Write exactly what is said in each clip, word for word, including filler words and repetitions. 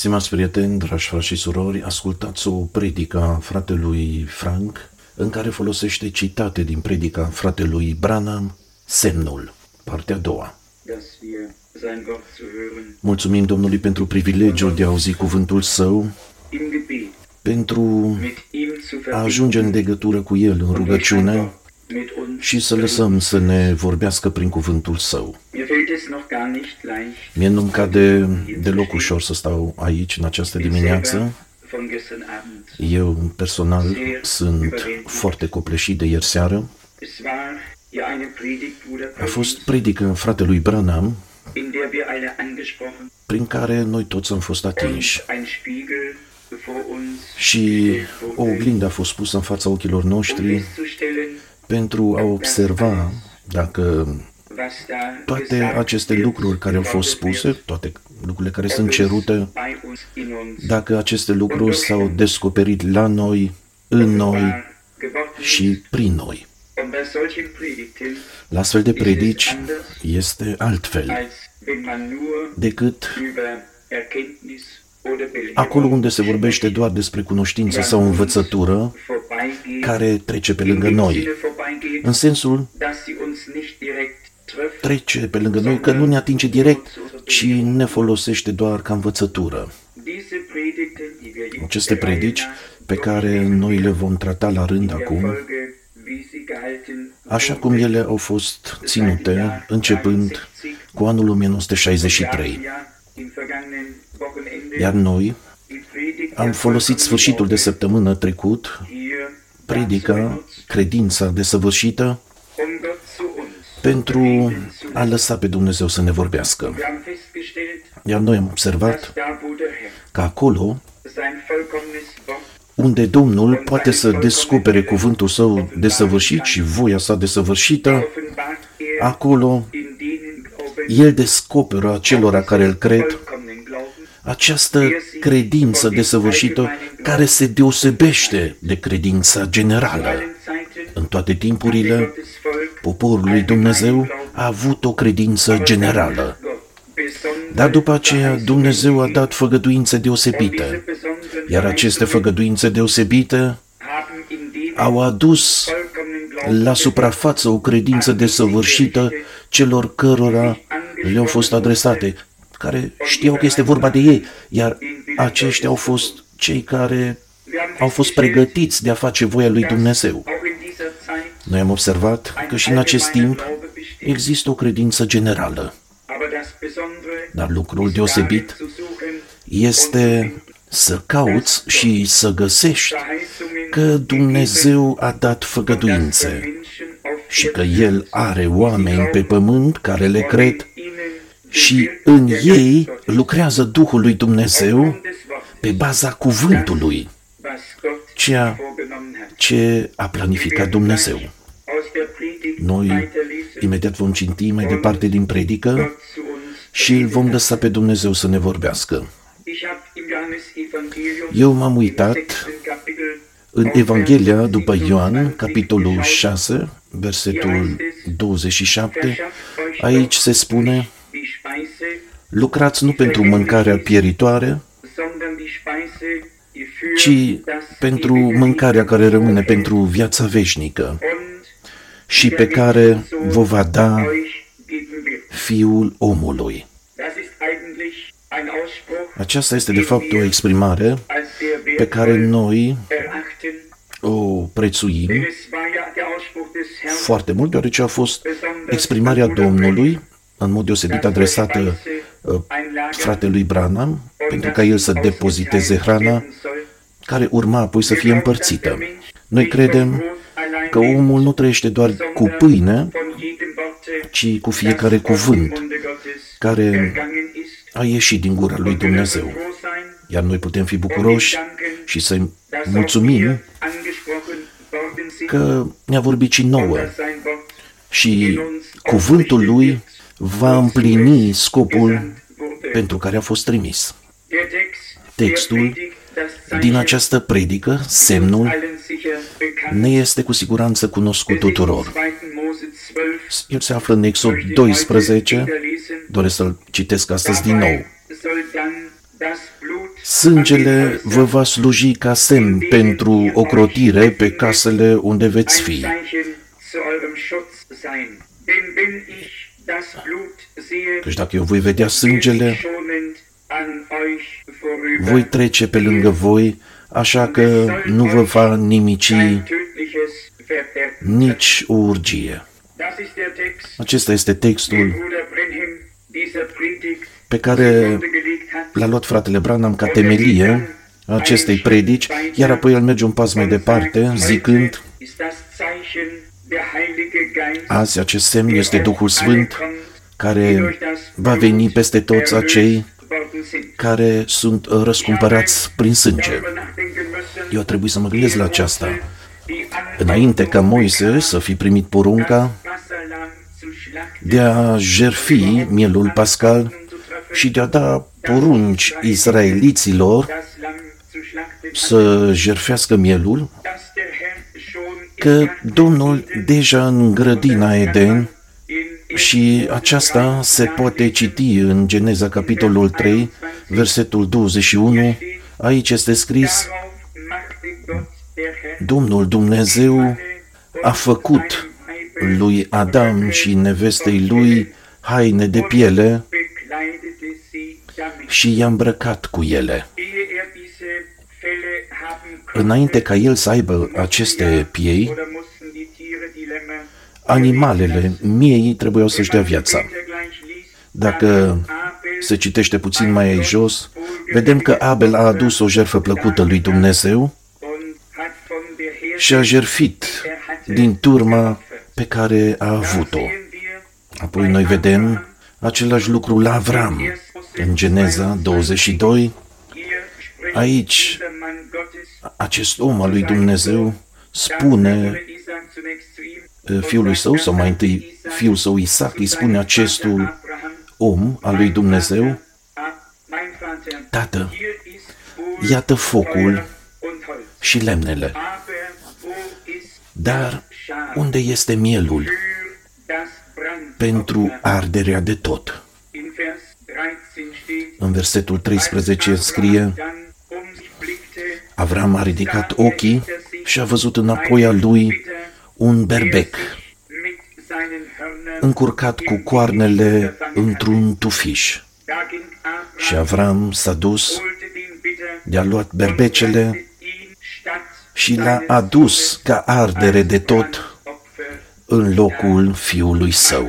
Stimați prieteni, dragi frați și surori, ascultați o predică a fratelui Frank, în care folosește citate din predica fratelui Branham, Semnul, partea a doua. Mulțumim Domnului pentru privilegiul de a auzi cuvântul Său, pentru a ajunge în legătură cu El în rugăciune și să lăsăm să ne vorbească prin cuvântul Său. Mie nu-mi cade deloc ușor să stau aici în această dimineață. Eu personal sunt foarte copleșit de ieri seară. A fost predică fratelui Branham, prin care noi toți am fost atinși. Și o oglindă a fost pusă în fața ochilor noștri pentru a observa dacă toate aceste lucruri care au fost spuse, toate lucrurile care sunt cerute, dacă aceste lucruri s-au descoperit la noi, în noi și prin noi. La astfel de predici este altfel decât acolo unde se vorbește doar despre cunoștință sau învățătură care trece pe lângă noi, în sensul trece pe lângă noi că nu ne atinge direct, ci ne folosește doar ca învățătură. Aceste predici pe care noi le vom trata la rând acum, așa cum ele au fost ținute începând cu anul o mie nouă sute șaizeci și trei. Iar noi am folosit sfârșitul de săptămână trecut, predica, credința desăvârșită, pentru a lăsa pe Dumnezeu să ne vorbească. Iar noi am observat că acolo unde Domnul poate să descopere cuvântul Său desăvârșit și voia Sa desăvârșită, acolo El descoperă acelora care îl cred această credință desăvârșită care se deosebește de credința generală. În toate timpurile, poporul lui Dumnezeu a avut o credință generală. Dar după aceea Dumnezeu a dat făgăduințe deosebite, iar aceste făgăduințe deosebite au adus la suprafață o credință desăvârșită celor cărora le-au fost adresate, care știau că este vorba de ei, iar aceștia au fost cei care au fost pregătiți de a face voia lui Dumnezeu. Noi am observat că și în acest timp există o credință generală, dar lucrul deosebit este să cauți și să găsești că Dumnezeu a dat făgăduințe și că El are oameni pe pământ care le cred și în ei lucrează Duhul lui Dumnezeu pe baza cuvântului, ceea ce a planificat Dumnezeu. Noi imediat vom citi mai departe din predică și îl vom lăsa pe Dumnezeu să ne vorbească. Eu m-am uitat în Evanghelia după Ioan, capitolul șase, versetul douăzeci și șapte. Aici se spune: lucrați nu pentru mâncarea pieritoare, ci pentru mâncarea care rămâne pentru viața veșnică și pe care vă va da Fiul omului. Aceasta este de fapt o exprimare pe care noi o prețuim foarte mult, deoarece a fost exprimarea Domnului, în mod deosebit adresată uh, fratelui Branham, pentru ca el să depoziteze hrana care urma apoi să fie împărțită. Noi credem că omul nu trăiește doar cu pâine, ci cu fiecare cuvânt care a ieșit din gura lui Dumnezeu. Iar noi putem fi bucuroși și să-i mulțumim că ne-a vorbit și nouă și cuvântul lui va împlini scopul pentru care a fost trimis. Textul din această predică, Semnul, ne este cu siguranță cunoscut tuturor. El se află în Exod doisprezece, doresc să-l citesc astăzi din nou. Sângele vă va sluji ca semn pentru ocrotire pe casele unde veți fi. Căci dacă eu voi vedea sângele, voi trece pe lângă voi, așa că nu vă va nimici nici o urgie. Acesta este textul pe care l-a luat fratele Branham ca temelie a acestei predici, iar apoi el merge un pas mai departe, zicând: azi acest semn este Duhul Sfânt, care va veni peste toți acei care sunt răscumpărați prin sânge. Eu trebuie să mă gândesc la aceasta. Înainte ca Moise să fi primit porunca de a jertfi mielul pascal și de a da porunci israeliților să jertfească mielul, că Domnul deja în grădina Eden, și aceasta se poate citi în Geneza capitolul trei, versetul douăzeci și unu, aici este scris: Domnul Dumnezeu a făcut lui Adam și nevestei lui haine de piele și i-a îmbrăcat cu ele. Înainte ca el să aibă aceste piei, animalele, miei, trebuiau să-și dea viața. Dacă se citește puțin mai jos, vedem că Abel a adus o jertfă plăcută lui Dumnezeu și a jertfit din turma pe care a avut-o. Apoi noi vedem același lucru la Avram, în Geneza douăzeci și doi. Aici, acest om al lui Dumnezeu spune fiului său, sau mai întâi fiul său Isaac, îi spune acestul om al lui Dumnezeu: Tată, iată focul și lemnele, dar unde este mielul pentru arderea de tot? În versetul treisprezece scrie: Avram a ridicat ochii și a văzut înapoi a lui un berbec încurcat cu coarnele într-un tufiș. Și Avram s-a dus, de-a luat berbecele și l-a adus ca ardere de tot în locul fiului său.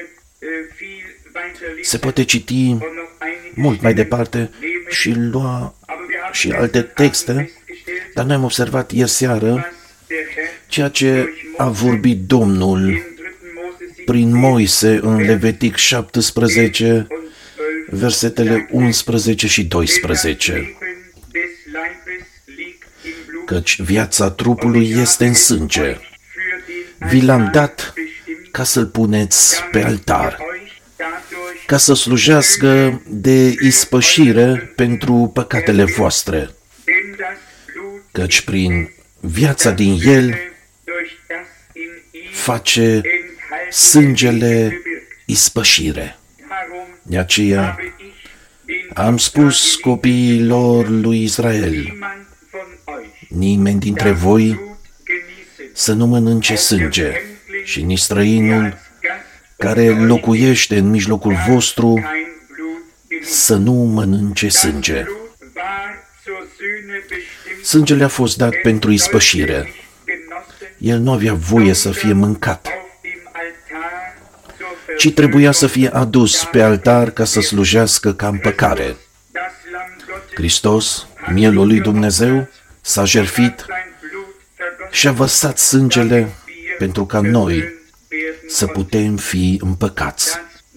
Se poate citi mult mai departe și lua și alte texte, dar noi am observat ieri seară ceea ce a vorbit Domnul prin Moise în Levitic șaptesprezece, versetele unsprezece și doisprezece. Căci viața trupului este în sânge. Vi l-am dat ca să-l puneți pe altar, ca să slujească de ispășire pentru păcatele voastre, căci prin viața din el face sângele ispășire. De aceea am spus copiilor lui Israel: nimeni dintre voi să nu mănânce sânge, și nici străinul care locuiește în mijlocul vostru să nu mănânce sânge. Sângele a fost dat pentru ispășire. El nu avea voie să fie mâncat, ci trebuia să fie adus pe altar ca să slujească ca împăcare. Hristos, mielul lui Dumnezeu, s-a jertfit și a vărsat sângele pentru ca noi să putem fi împăcați.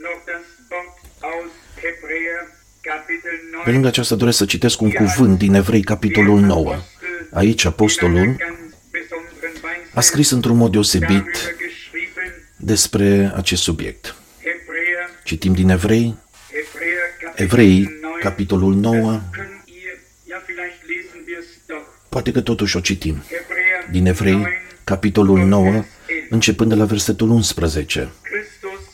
Pe lângă aceasta doresc să citesc un cuvânt din Evrei, capitolul nouă. Aici apostolul a scris într-un mod deosebit despre acest subiect. Citim din Evrei, Evrei, capitolul nouă. Poate că totuși o citim. Din Evrei, capitolul nouă, începând de la versetul unsprezece.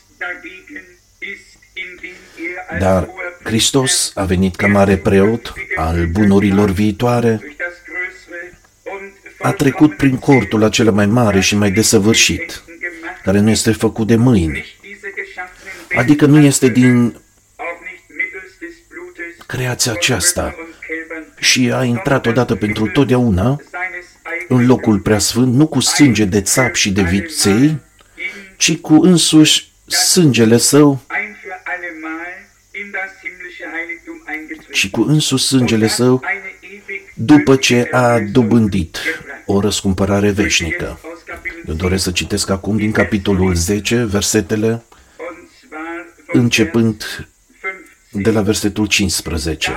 Dar Hristos a venit ca mare preot al bunurilor viitoare, a trecut prin cortul acela mai mare și mai desăvârșit, care nu este făcut de mâini, adică nu este din creația aceasta, și a intrat odată pentru totdeauna în locul preasfânt, nu cu sânge de țap și de viței, ci cu însuși sângele său, și cu însuși sângele său, după ce a dobândit o răscumpărare veșnică. Eu doresc să citesc acum din capitolul zece, versetele, începând de la versetul cincisprezece.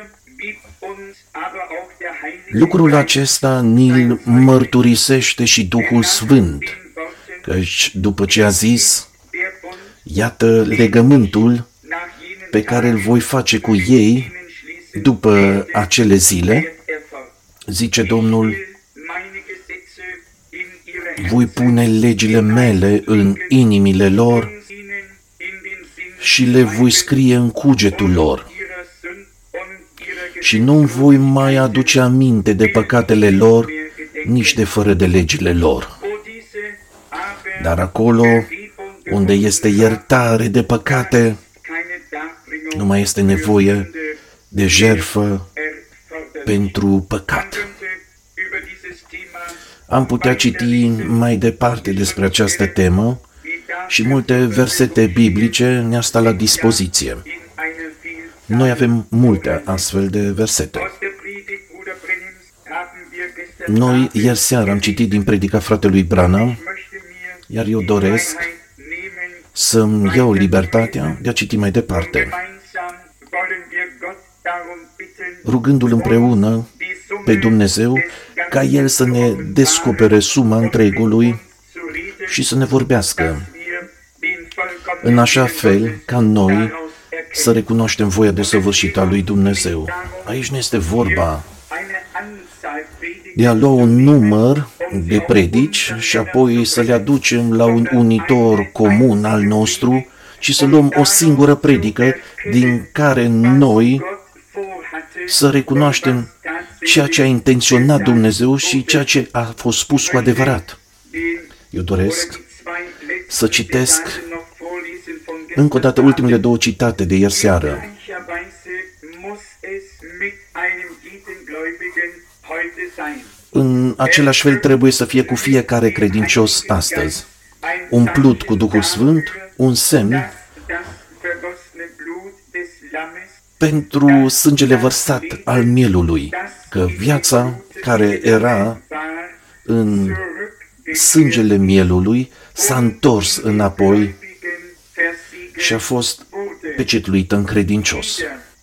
Lucrul acesta ni-l mărturisește și Duhul Sfânt, căci după ce a zis, iată legământul pe care îl voi face cu ei după acele zile, zice Domnul, voi pune legile mele în inimile lor și le voi scrie în cugetul lor. Și nu voi mai aduce aminte de păcatele lor, nici de fără de legile lor. Dar acolo unde este iertare de păcate, nu mai este nevoie de jertfă pentru păcat. Am putea citi mai departe despre această temă și multe versete biblice ne-ar sta la dispoziție. Noi avem multe astfel de versete. Noi ieri seara am citit din predica fratelui Branham, iar eu doresc să-mi iau libertatea de a citi mai departe, rugându-L împreună pe Dumnezeu ca El să ne descopere suma întregului și să ne vorbească în așa fel ca noi să recunoaștem voia desăvârșită a lui Dumnezeu. Aici nu este vorba de a lua un număr de predici și apoi să le aducem la un unitor comun al nostru, ci să luăm o singură predică din care noi să recunoaștem ceea ce a intenționat Dumnezeu și ceea ce a fost spus cu adevărat. Eu doresc să citesc încă o dată ultimele două citate de ieri seară. În același fel trebuie să fie cu fiecare credincios astăzi, umplut cu Duhul Sfânt, un semn pentru sângele vărsat al mielului, că viața care era în sângele mielului s-a întors înapoi și a fost pecetluită în credincios.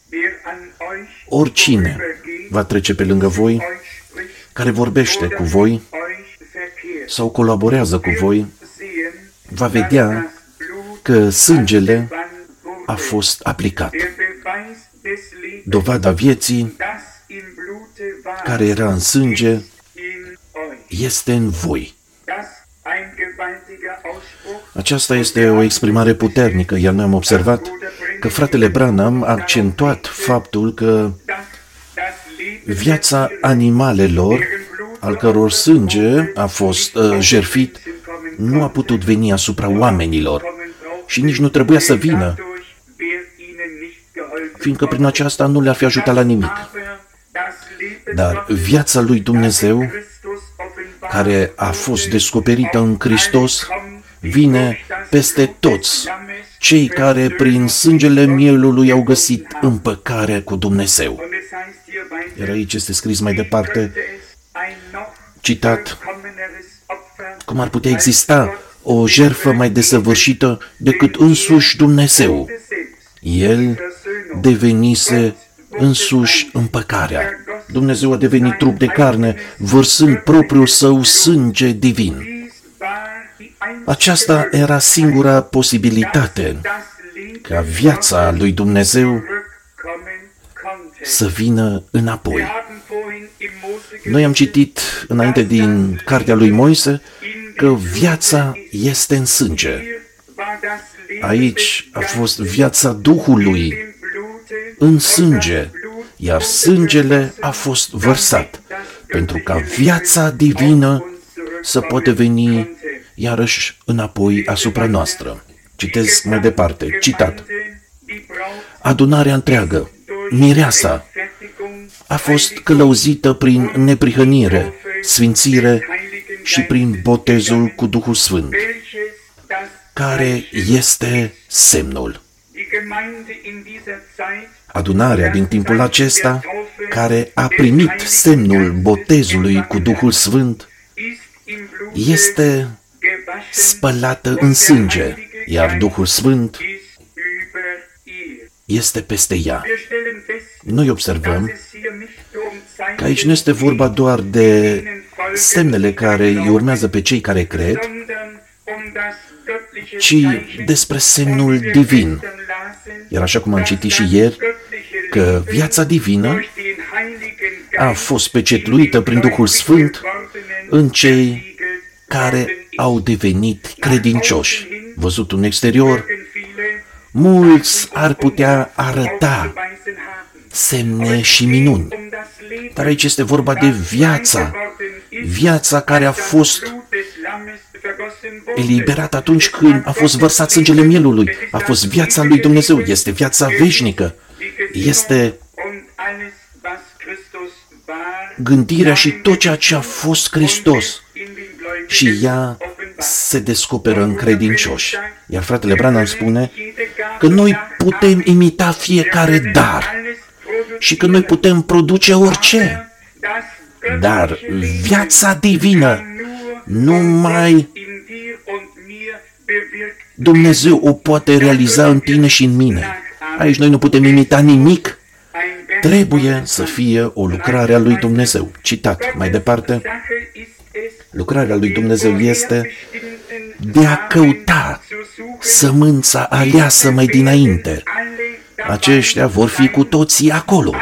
Oricine va trece pe lângă voi, care vorbește cu voi sau colaborează cu voi, va vedea că sângele a fost aplicat. Dovada vieții care era în sânge este în voi. Aceasta este o exprimare puternică, iar noi am observat că fratele Branham a accentuat faptul că viața animalelor, al căror sânge a fost uh, jertfit, nu a putut veni asupra oamenilor și nici nu trebuia să vină, fiindcă prin aceasta nu le-ar fi ajutat la nimic. Dar viața lui Dumnezeu, care a fost descoperită în Hristos, vine peste toți cei care prin sângele mielului au găsit împăcare cu Dumnezeu. Iar aici este scris mai departe, citat, cum ar putea exista o jertfă mai desăvârșită decât însuși Dumnezeu. El devenise însuși împăcarea. Dumnezeu a devenit trup de carne, vărsând propriul său sânge divin. Aceasta era singura posibilitate ca viața lui Dumnezeu să vină înapoi. Noi am citit înainte din cartea lui Moise că viața este în sânge. Aici a fost viața Duhului în sânge, iar sângele a fost vărsat pentru ca viața divină să poate veni iarăși înapoi asupra noastră. Citesc mai departe, citat. Adunarea întreagă, mireasa, a fost călăuzită prin neprihănire, sfințire și prin botezul cu Duhul Sfânt, care este semnul. Adunarea din timpul acesta, care a primit semnul botezului cu Duhul Sfânt, este spălată în sânge, iar Duhul Sfânt este peste ea. Noi observăm că aici nu este vorba doar de semnele care îi urmează pe cei care cred, ci despre semnul divin. Iar așa cum am citit și ieri, că viața divină a fost pecetluită prin Duhul Sfânt în cei care au devenit credincioși. Văzut în exterior, mulți ar putea arăta semne și minuni. Dar aici este vorba de viața, viața care a fost eliberată atunci când a fost vărsat sângele mielului. A fost viața lui Dumnezeu, este viața veșnică, este gândirea și tot ceea ce a fost Hristos. Și ea se descoperă în credincioși. Iar fratele Branham spune că noi putem imita fiecare dar și că noi putem produce orice. Dar viața divină numai Dumnezeu o poate realiza în tine și în mine. Aici noi nu putem imita nimic. Trebuie să fie o lucrare a lui Dumnezeu. Citat mai departe. Lucrarea lui Dumnezeu este de a căuta sămânța aleasă mai dinainte. Aceștia vor fi cu toții acolo.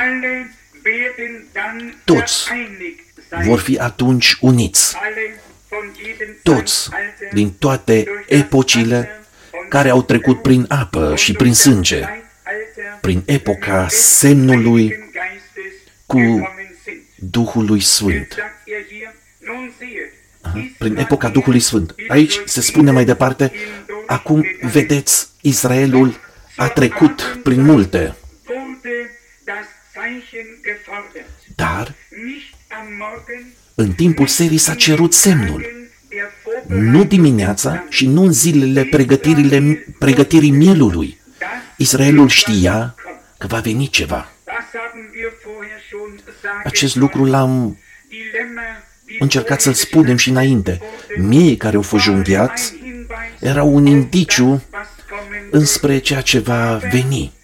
Toți vor fi atunci uniți. Toți, din toate epocile care au trecut prin apă și prin sânge, prin epoca semnului cu Duhului Sfânt. Aha, prin epoca Duhului Sfânt. Aici se spune mai departe, acum vedeți, Israelul a trecut prin multe. Dar în timpul serii s-a cerut semnul. Nu dimineața și nu în zilele pregătirii mielului. Israelul știa că va veni ceva. Acest lucru l-am încercat să-l spunem și înainte. Miei care au fost junghiați erau un indiciu înspre ceea ce va veni.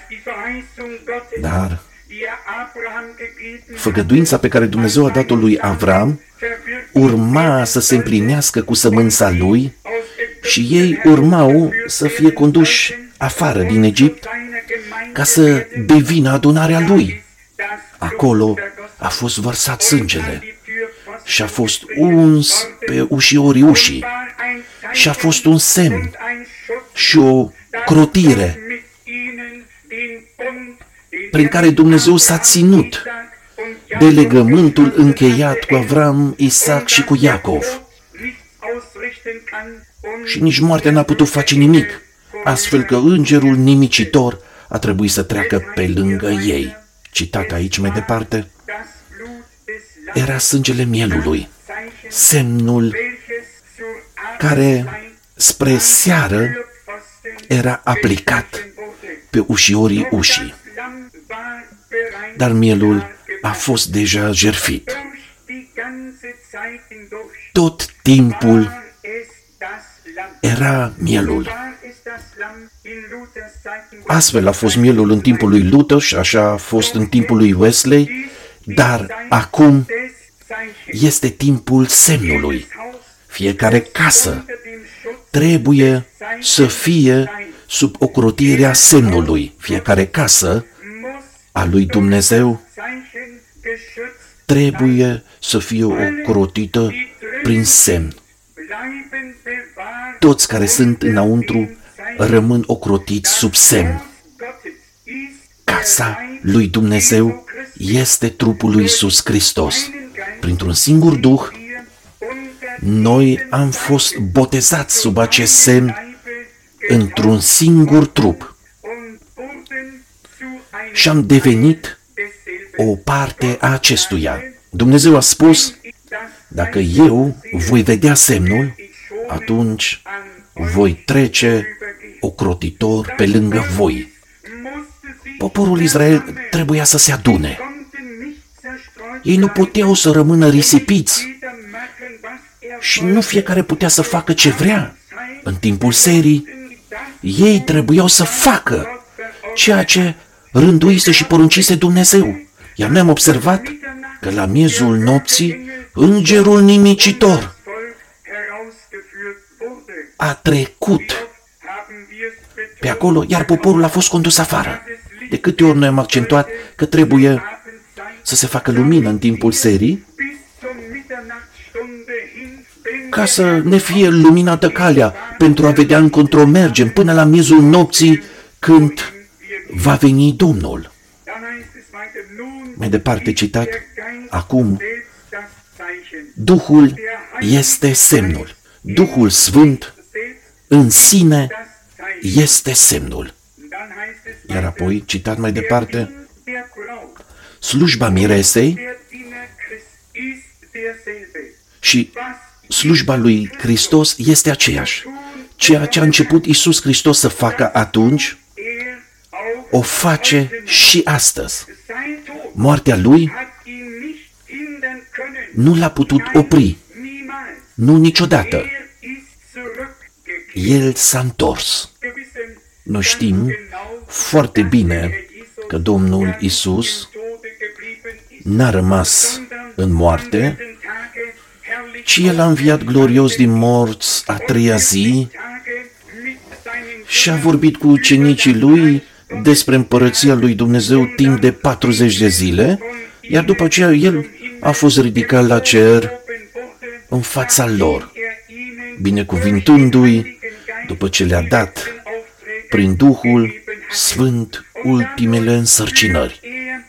Dar făgăduința pe care Dumnezeu a dat-o lui Avram urma să se împlinească cu sămânța lui și ei urmau să fie conduși afară din Egipt ca să devină adunarea lui. Acolo a fost vărsat sângele și a fost uns pe ușiorii ușii și a fost un semn și o crotire prin care Dumnezeu s-a ținut de legământul încheiat cu Avram, Isaac și cu Iacov. Și nici moartea n-a putut face nimic, astfel că îngerul nimicitor a trebuit să treacă pe lângă ei. Citat aici mai departe, era sângele mielului, semnul care spre seară era aplicat pe ușiorii ușii. Dar mielul a fost deja jertfit. Tot timpul era mielul. Astfel a fost mielul în timpul lui Luther și așa a fost în timpul lui Wesley, dar acum este timpul semnului. Fiecare casă trebuie să fie sub ocrotirea semnului. Fiecare casă a lui Dumnezeu trebuie să fie ocrotită prin semn. Toți care sunt înăuntru rămân ocrotiți sub semn. Casa lui Dumnezeu este trupul lui Iisus Hristos. Printr-un singur Duh, noi am fost botezați sub acest semn într-un singur trup și am devenit o parte a acestuia. Dumnezeu a spus, dacă eu voi vedea semnul, atunci voi trece ocrotitor pe lângă voi. Poporul Israel trebuia să se adune. Ei nu puteau să rămână risipiți și nu fiecare putea să facă ce vrea. În timpul serii, ei trebuiau să facă ceea ce rânduise și poruncise Dumnezeu. Iar noi am observat că la miezul nopții, îngerul nimicitor a trecut pe acolo, iar poporul a fost condus afară. De câte ori noi am accentuat că trebuie să se facă lumină în timpul serii, ca să ne fie luminată calea pentru a vedea încotro mergem până la miezul nopții când va veni Domnul. Mai departe citat, acum Duhul este semnul. Duhul Sfânt în sine este semnul. Iar apoi, citat mai departe, slujba miresei și slujba lui Hristos este aceeași. Ceea ce a început Iisus Hristos să facă atunci, o face și astăzi. Moartea lui nu l-a putut opri. Nu niciodată. El s-a întors. Noi știm foarte bine că Domnul Iisus n-a rămas în moarte, ci El a înviat glorios din morți a treia zi și a vorbit cu ucenicii Lui despre împărăția lui Dumnezeu timp de patruzeci de zile, iar după aceea El a fost ridicat la cer în fața lor, binecuvintându-i după ce le-a dat prin Duhul Sfânt ultimele însărcinări.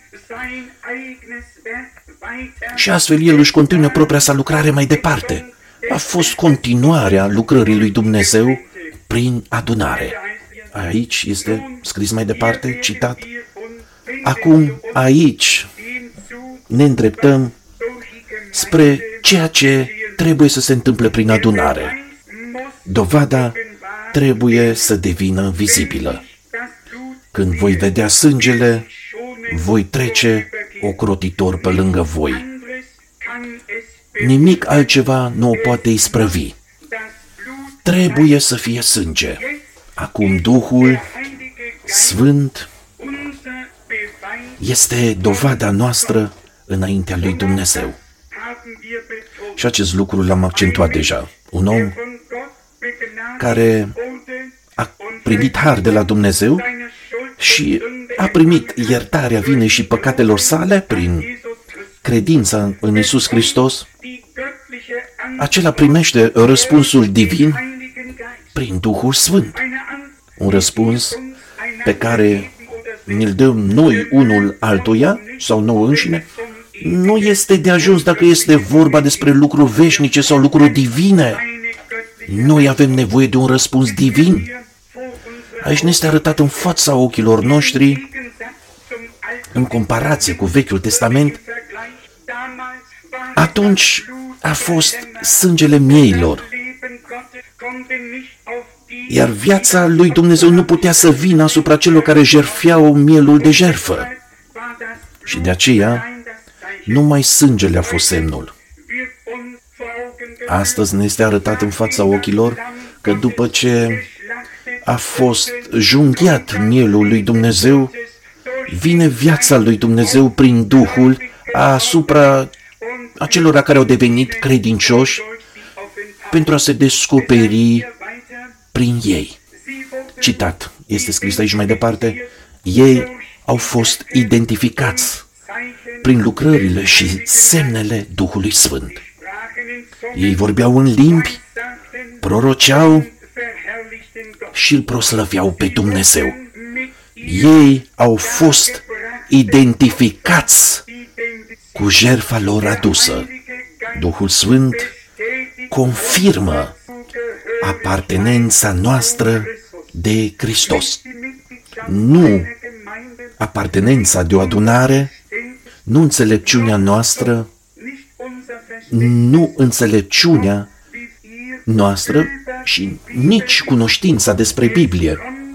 Și astfel El își continuă propria sa lucrare mai departe. A fost continuarea lucrării lui Dumnezeu prin adunare. Aici este scris mai departe, citat, acum aici ne îndreptăm spre ceea ce trebuie să se întâmple prin adunare. Dovada trebuie să devină vizibilă. Când voi vedea sângele, voi trece ocrotitor pe lângă voi. Nimic altceva nu o poate isprăvi. Trebuie să fie sânge. Acum Duhul Sfânt este dovada noastră înaintea lui Dumnezeu. Și acest lucru l-am accentuat deja. Un om care a primit har de la Dumnezeu și a primit iertarea vinei și păcatelor sale prin credința în Iisus Hristos, acela primește răspunsul divin prin Duhul Sfânt. Un răspuns pe care ne-l dăm noi unul altuia sau nouă înșine. Nu este de ajuns dacă este vorba despre lucruri veșnice sau lucruri divine. Noi avem nevoie de un răspuns divin. Aici ne este arătat în fața ochilor noștri, în comparație cu Vechiul Testament, atunci a fost sângele mieilor. Iar viața lui Dumnezeu nu putea să vină asupra celor care jertfeau mielul de jertfă. Și de aceea, numai sângele a fost semnul. Astăzi ne este arătat în fața ochilor că după ce a fost junghiat mielul lui Dumnezeu, vine viața lui Dumnezeu prin Duhul asupra acelora care au devenit credincioși pentru a se descoperi prin ei. Citat, este scris aici mai departe, ei au fost identificați prin lucrările și semnele Duhului Sfânt. Ei vorbeau în limbi, proroceau și îl proslăveau pe Dumnezeu. Ei au fost identificați cu jertfa lor adusă. Duhul Sfânt confirmă apartenența noastră de Hristos. Nu apartenența de o adunare, nu înțelepciunea noastră, nu înțelepciunea noastră și nici cunoștința despre Biblie.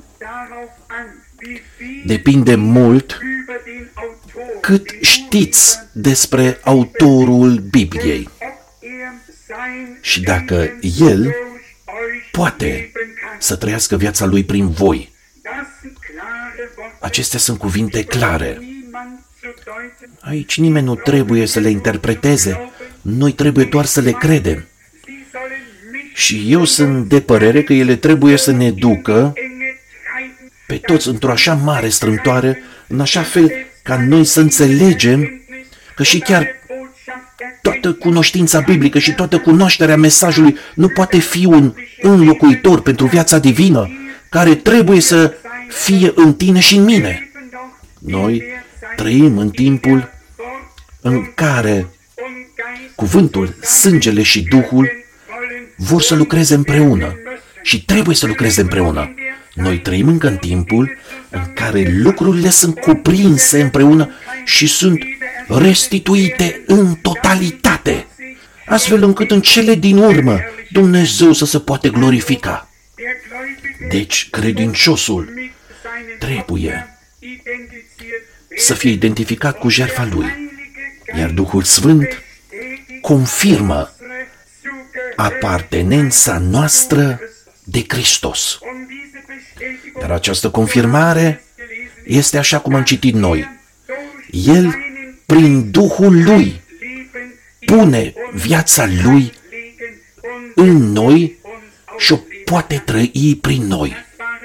Depinde mult cât știți despre autorul Bibliei și dacă el poate să trăiască viața lui prin voi. Acestea sunt cuvinte clare. Aici nimeni nu trebuie să le interpreteze, noi trebuie doar să le credem. Și eu sunt de părere că ele trebuie să ne ducă pe toți într-o așa mare strâmtoare, în așa fel ca noi să înțelegem că și chiar toată cunoștința biblică și toată cunoașterea mesajului nu poate fi un înlocuitor pentru viața divină care trebuie să fie în tine și în mine. Noi trăim în timpul în care cuvântul, sângele și Duhul vor să lucreze împreună și trebuie să lucreze împreună. Noi trăim încă în timpul în care lucrurile sunt cuprinse împreună și sunt restituite în totalitate, astfel încât în cele din urmă Dumnezeu să se poate glorifica. Deci, credinciosul trebuie să fie identificat cu jertfa lui, iar Duhul Sfânt confirmă apartenența noastră de Hristos. Dar această confirmare este așa cum am citit noi. El, prin Duhul lui, pune viața lui în noi și o poate trăi prin noi.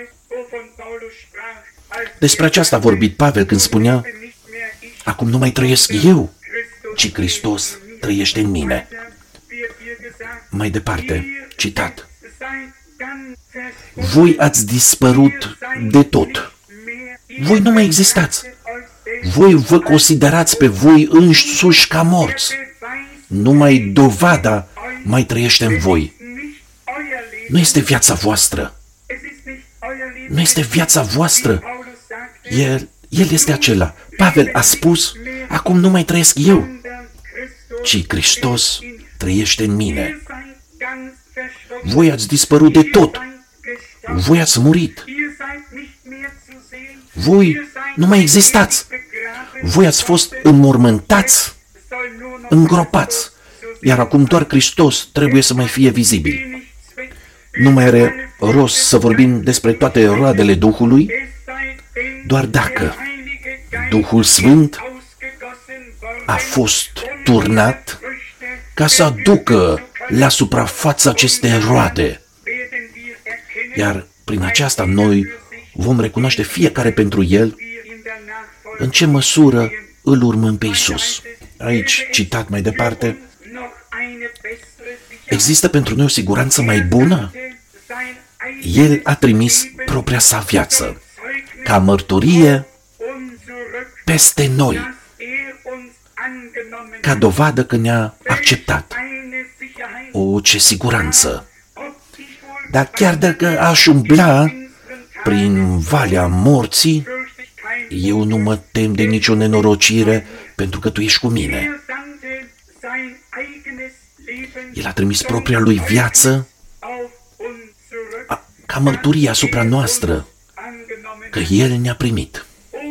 Despre aceasta a vorbit Pavel când spunea: acum nu mai trăiesc eu, ci Hristos trăiește în mine. Mai departe, citat: voi ați dispărut de tot. Voi nu mai existați. Voi vă considerați pe voi însuși ca morți. Numai dovada mai trăiește în voi. Nu este viața voastră. Nu este viața voastră. El, el este acela. Pavel a spus: acum nu mai trăiesc eu, ci Hristos trăiește în mine. Voi ați dispărut de tot. Voi ați murit. Voi nu mai existați. Voi ați fost înmormântați, îngropați, iar acum doar Hristos trebuie să mai fie vizibil. Nu mai are rost să vorbim despre toate roadele Duhului, doar dacă Duhul Sfânt a fost turnat ca să aducă la suprafață aceste roade. Iar prin aceasta noi vom recunoaște fiecare pentru el în ce măsură îl urmăm pe Iisus. Aici, citat mai departe, există pentru noi o siguranță mai bună? El a trimis propria sa viață ca mărturie peste noi, ca dovadă că ne-a acceptat. O, ce siguranță! Dar chiar dacă aș umbla prin valea morții, eu nu mă tem de nicio nenorocire, pentru că Tu ești cu mine. El a trimis propria Lui viață a, ca mărturie asupra noastră, că El ne-a primit.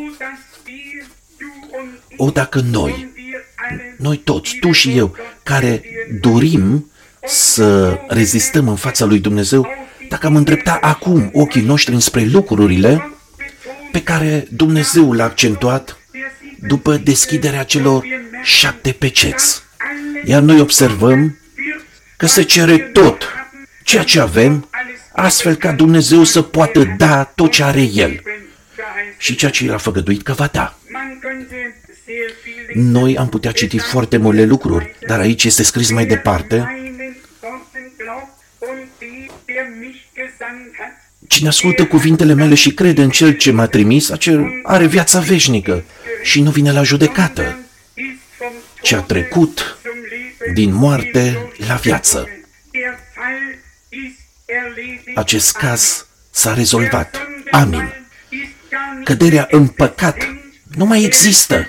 O, dacă noi, noi toți, tu și eu, care dorim să rezistăm în fața lui Dumnezeu, dacă am îndrepta acum ochii noștri înspre lucrurile pe care Dumnezeu l-a accentuat după deschiderea celor șapte peceți. Iar noi observăm că se cere tot ceea ce avem, astfel ca Dumnezeu să poată da tot ce are El și ceea ce El a făgăduit că va da. Noi am putea citi foarte multe lucruri, dar aici este scris mai departe: cine ascultă cuvintele mele și crede în Cel ce m-a trimis, acel are viața veșnică și nu vine la judecată, ci a trecut din moarte la viață. Acest caz s-a rezolvat. Amin. Căderea în păcat nu mai există.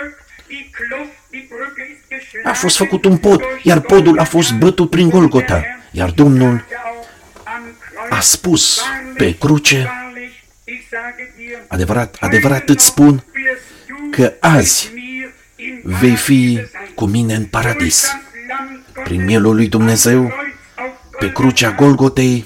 A fost făcut un pod, iar podul a fost bătut prin Golgota, iar Domnul a spus pe cruce, adevărat, adevărat îți spun că azi vei fi cu mine în paradis. Prin mielul lui Dumnezeu, pe crucea Golgotei,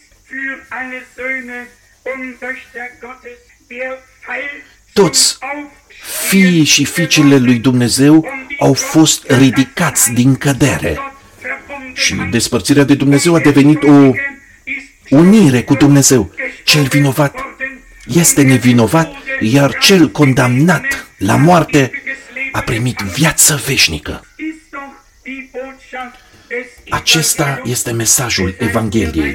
toți fiii și fiicele lui Dumnezeu au fost ridicați din cădere și despărțirea de Dumnezeu a devenit o unire cu Dumnezeu. Cel vinovat este nevinovat, iar cel condamnat la moarte a primit viață veșnică. Acesta este mesajul Evangheliei.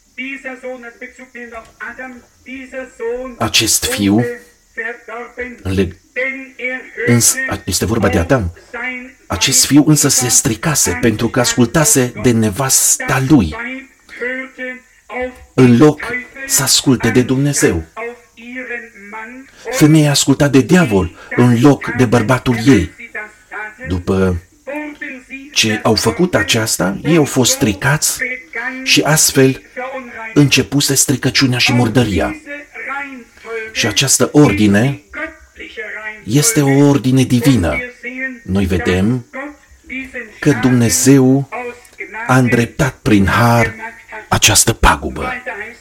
Acest fiu, este vorba de Adam, acest fiu însă se stricase pentru că ascultase de nevasta lui, în loc să asculte de Dumnezeu. Femeia asculta de diavol în loc de bărbatul ei. După ce au făcut aceasta, ei au fost stricați și astfel începuse stricăciunea și murdăria. Și această ordine este o ordine divină. Noi vedem că Dumnezeu a îndreptat prin har această pagubă.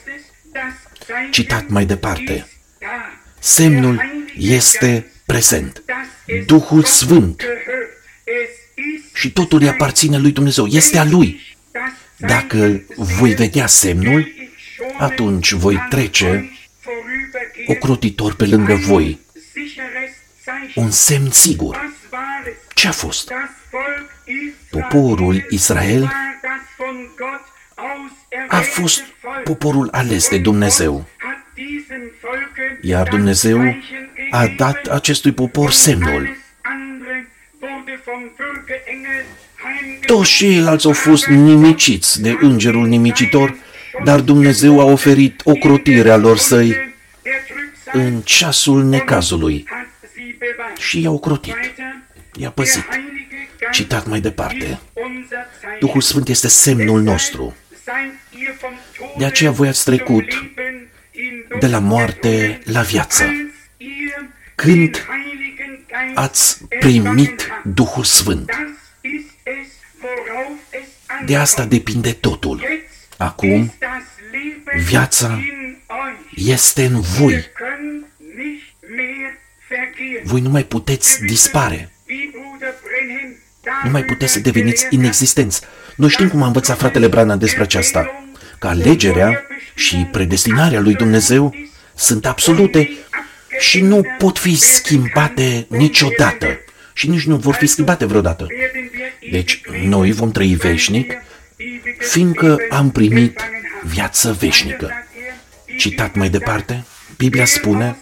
Citat mai departe. Semnul este prezent. Duhul Sfânt. Și totul îi aparține lui Dumnezeu. Este a Lui. Dacă voi vedea semnul, atunci voi trece ocrotitor pe lângă voi. Un semn sigur. Ce a fost? Poporul Israel a fost poporul ales de Dumnezeu. Iar Dumnezeu a dat acestui popor semnul. Toți ceilalți au fost nimiciți de îngerul nimicitor, dar Dumnezeu a oferit ocrotirea lor săi în ceasul necazului și i-a ocrotit, i-a păzit. Citat mai departe. Duhul Sfânt este semnul nostru. De aceea voi ați trecut de la moarte la viață. Când ați primit Duhul Sfânt. De asta depinde totul. Acum, viața este în voi. Voi nu mai puteți dispare. Nu mai puteți să deveniți inexistenți. Noi știm cum a învățat fratele Branham despre aceasta. Că alegerea și predestinarea lui Dumnezeu sunt absolute și nu pot fi schimbate niciodată. Și nici nu vor fi schimbate vreodată. Deci, noi vom trăi veșnic, fiindcă am primit viață veșnică. Citat mai departe, Biblia spune,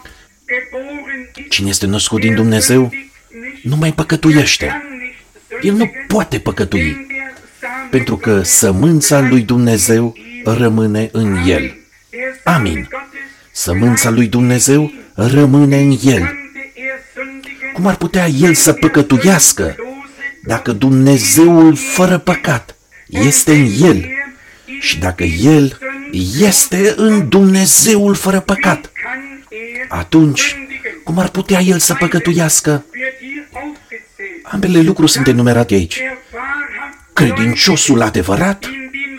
cine este născut din Dumnezeu nu mai păcătuiește. El nu poate păcătui, pentru că sămânța lui Dumnezeu rămâne în el. Amin. Sămânța lui Dumnezeu rămâne în el. Cum ar putea el să păcătuiască dacă Dumnezeul fără păcat este în el și dacă el este în Dumnezeul fără păcat? Atunci, cum ar putea el să păcătuiască? Ambele lucruri sunt enumerate aici. Credinciosul adevărat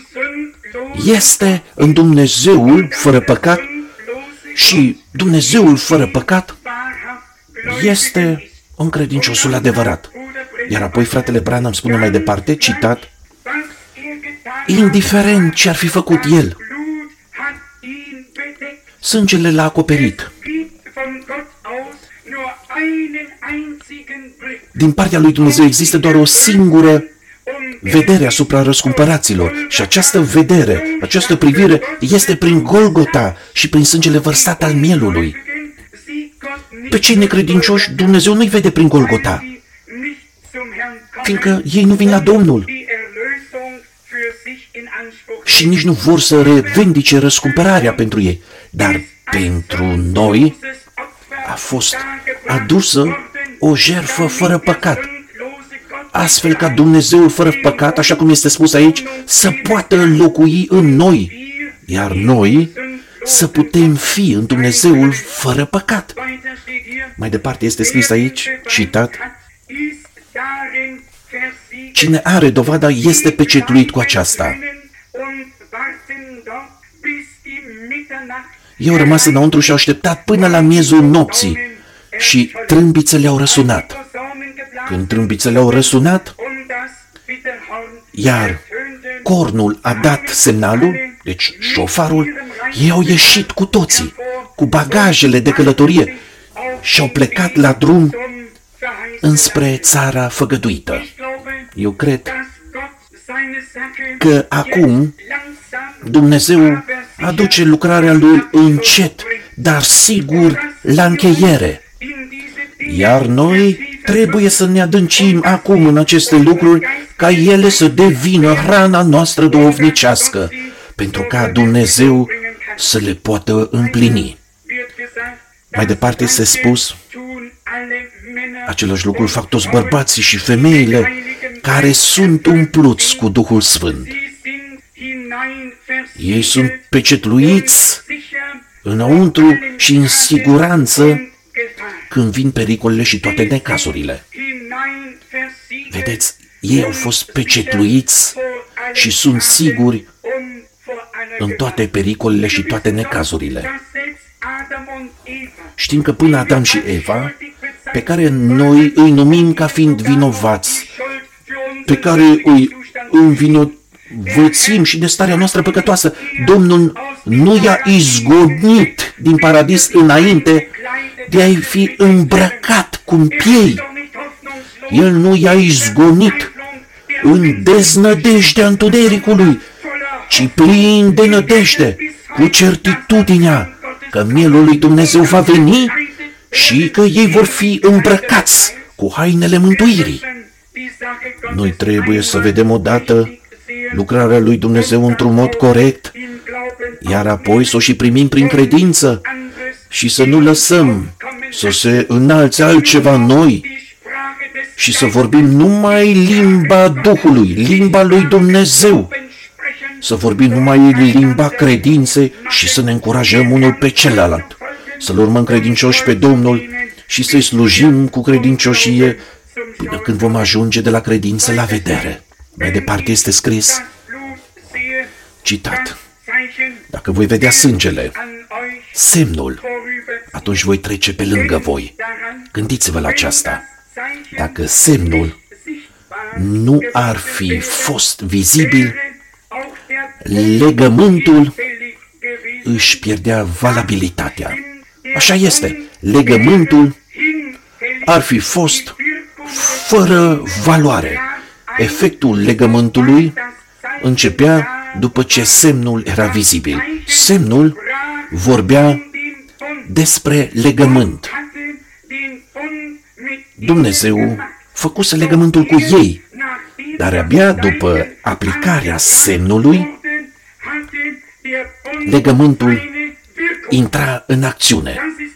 este în Dumnezeul fără păcat și Dumnezeul fără păcat este în credinciosul adevărat. Iar apoi fratele Branham spune mai departe, citat, indiferent ce ar fi făcut el, sângele l-a acoperit. Din partea lui Dumnezeu există doar o singură vedere asupra răscumpăraților și această vedere, această privire este prin Golgota și prin sângele vărsat al mielului. Pe cei necredincioși Dumnezeu nu-i vede prin Golgota, fiindcă ei nu vin la Domnul și nici nu vor să revendice răscumpărarea pentru ei. Dar pentru noi a fost adusă o jertfă fără păcat, astfel ca Dumnezeul fără păcat, așa cum este spus aici, să poată locui în noi, iar noi să putem fi în Dumnezeul fără păcat. Mai departe este scris aici, citat, cine are dovada este pecetluit cu aceasta. Ei au rămas înăuntru și au așteptat până la miezul nopții și trâmbițele au răsunat. Când trâmbițele au răsunat, iar cornul a dat semnalul, deci șofarul, ei au ieșit cu toții, cu bagajele de călătorie și au plecat la drum înspre țara făgăduită. Eu cred că acum Dumnezeu aduce lucrarea Lui încet, dar sigur la încheiere. Iar noi trebuie să ne adâncim acum în aceste lucruri ca ele să devină hrana noastră duhovnicească, pentru ca Dumnezeu să le poată împlini. Mai departe este spus, același lucru fac toți bărbații și femeile care sunt umpluți cu Duhul Sfânt. Ei sunt pecetluiți înăuntru și în siguranță când vin pericolele și toate necazurile. Vedeți, ei au fost pecetluiți și sunt siguri în toate pericolele și toate necazurile. Știm că până Adam și Eva, pe care noi îi numim ca fiind vinovați, pe care îi învinovățim și de starea noastră păcătoasă, Domnul nu i-a izgonit din paradis înainte de a-i fi îmbrăcat cu piei. El nu i-a izgonit în deznădejdea întunericului, ci plin de nădejde, cu certitudinea că mielul lui Dumnezeu va veni și că ei vor fi îmbrăcați cu hainele mântuirii. Noi trebuie să vedem odată lucrarea lui Dumnezeu într-un mod corect, iar apoi să o și primim prin credință și să nu lăsăm să se înalțe altceva în noi și să vorbim numai limba Duhului, limba lui Dumnezeu, să vorbim numai limba credinței și să ne încurajăm unul pe celălalt, să-L urmăm credincioși pe Domnul și să-i slujim cu credincioșie până când vom ajunge de la credință la vedere. Mai departe este scris, citat, dacă voi vedea sângele, semnul, atunci voi trece pe lângă voi. Gândiți-vă la aceasta. Dacă semnul nu ar fi fost vizibil, legământul își pierdea valabilitatea. Așa este. Legământul ar fi fost fără valoare. Efectul legământului începea după ce semnul era vizibil. Semnul vorbea despre legământ. Dumnezeu făcuse legământul cu ei, dar abia după aplicarea semnului, legământul intra în acțiune.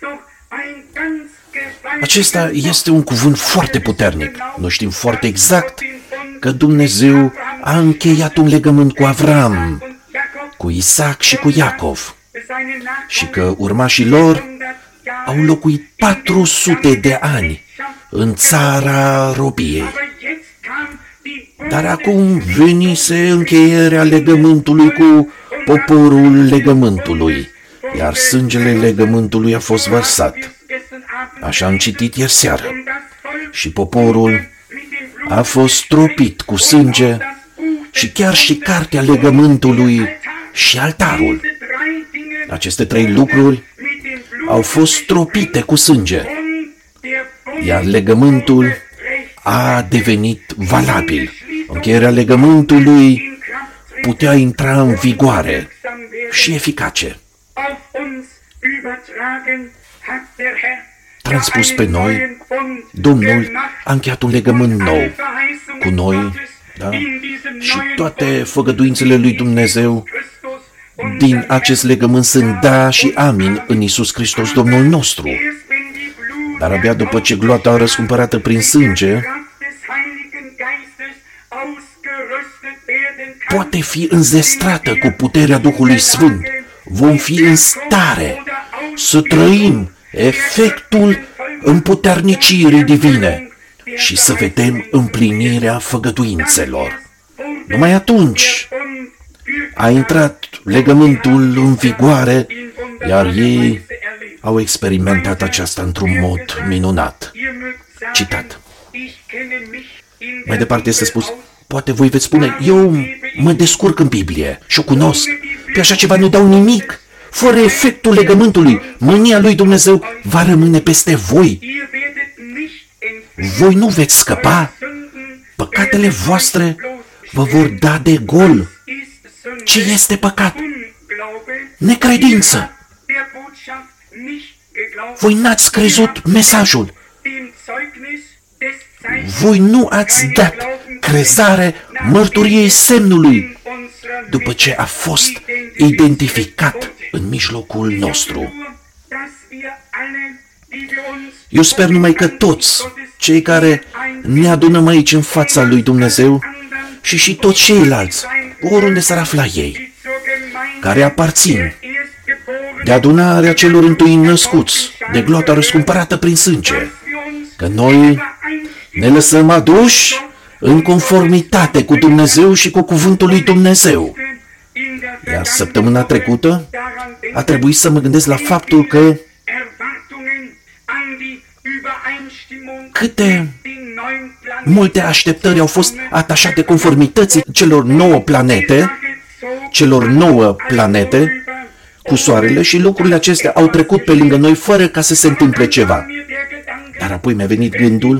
Acesta este un cuvânt foarte puternic. Noi știm foarte exact că Dumnezeu a încheiat un legământ cu Avram, cu Isaac și cu Iacov și că urmașii lor au locuit patru sute de ani în țara robiei. Dar acum venise încheierea legământului cu poporul legământului, iar sângele legământului a fost vărsat. Așa am citit ieri seară. Și poporul a fost stropit cu sânge și chiar și cartea legământului și altarul. Aceste trei lucruri au fost stropite cu sânge, iar legământul a devenit valabil. Încheierea legământului putea intra în vigoare și eficace. transpus pe noi, Domnul a încheiat un legământ nou cu noi, da? Și toate făgăduințele lui Dumnezeu din acest legământ sunt da și amin în Iisus Hristos, Domnul nostru. Dar abia după ce gloata răscumpărată prin sânge poate fi înzestrată cu puterea Duhului Sfânt, vom fi în stare să trăim efectul împuternicirii divine și să vedem împlinirea făgăduințelor. Numai atunci a intrat legământul în vigoare, iar ei au experimentat aceasta într-un mod minunat. Citat. Mai departe este spus, poate voi veți spune, eu mă descurc în Biblie și o cunosc, pe așa ceva nu dau nimic. Fără efectul legământului, mânia lui Dumnezeu va rămâne peste voi. Voi nu veți scăpa. Păcatele voastre vă vor da de gol. Ce este păcat? Necredință. Voi n-ați crezut mesajul. Voi nu ați dat crezare mărturiei semnului după ce a fost identificat în mijlocul nostru. Eu sper numai că toți cei care ne adunăm aici în fața lui Dumnezeu și și toți ceilalți, oriunde s-ar afla ei, care aparțin de adunarea celor întâi născuți, de gloata răscumpărată prin sânge, că noi ne lăsăm aduși în conformitate cu Dumnezeu și cu cuvântul lui Dumnezeu. Iar săptămâna trecută a trebuit să mă gândesc la faptul că câte multe așteptări au fost atașate conformității celor nouă planete, celor nouă planete cu soarele și lucrurile acestea au trecut pe lângă noi fără ca să se întâmple ceva. Dar apoi mi-a venit gândul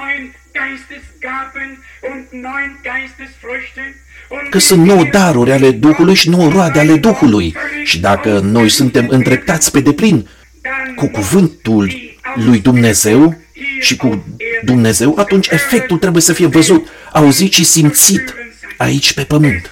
că sunt nouă daruri ale Duhului și nouă roade ale Duhului. Și dacă noi suntem îndreptați pe deplin cu cuvântul lui Dumnezeu și cu Dumnezeu, atunci efectul trebuie să fie văzut, auzit și simțit aici pe pământ.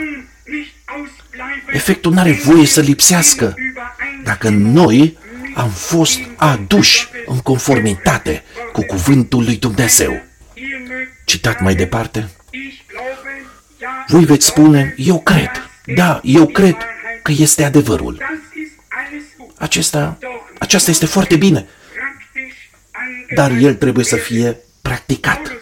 Efectul n-are voie să lipsească dacă noi am fost aduși în conformitate cu cuvântul lui Dumnezeu. Citat mai departe. Voi veți spune, eu cred, da, eu cred că este adevărul. Acesta, aceasta este foarte bine, dar el trebuie să fie practicat.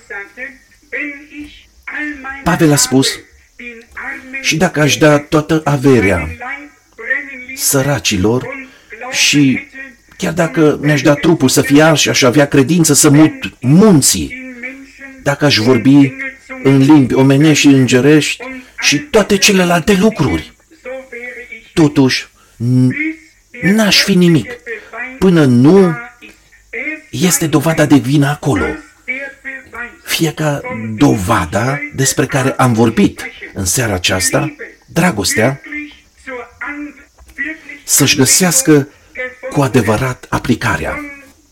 Pavel a spus, și dacă aș da toată averea săracilor și chiar dacă mi-aș da trupul să fie ars și aș avea credință să mut munții, dacă aș vorbi în limbi omenești și îngerești și toate celelalte lucruri, totuși n-aș fi nimic până nu este dovada de vină acolo. Fie ca dovada despre care am vorbit în seara aceasta, dragostea, să-și găsească cu adevărat aplicarea.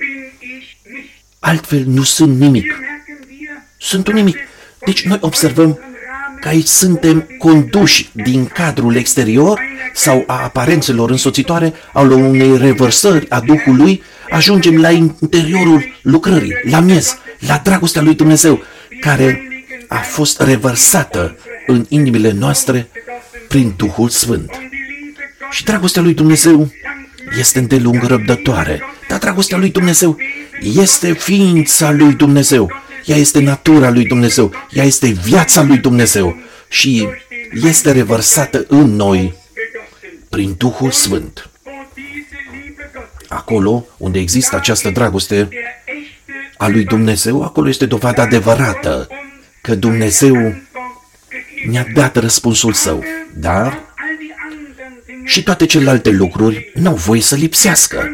Altfel nu sunt nimic. Sunt un nimic. Deci noi observăm că aici suntem conduși din cadrul exterior sau a aparențelor însoțitoare al unei revărsări a Duhului, ajungem la interiorul lucrării, la miez, la dragostea lui Dumnezeu, care a fost revărsată în inimile noastre prin Duhul Sfânt. Și dragostea lui Dumnezeu este îndelung răbdătoare, dar dragostea lui Dumnezeu este ființa lui Dumnezeu, ea este natura lui Dumnezeu, ea este viața lui Dumnezeu și este revărsată în noi prin Duhul Sfânt. Acolo unde există această dragoste a lui Dumnezeu, acolo este dovada adevărată că Dumnezeu ne-a dat răspunsul său, dar și toate celelalte lucruri n-au voie să lipsească.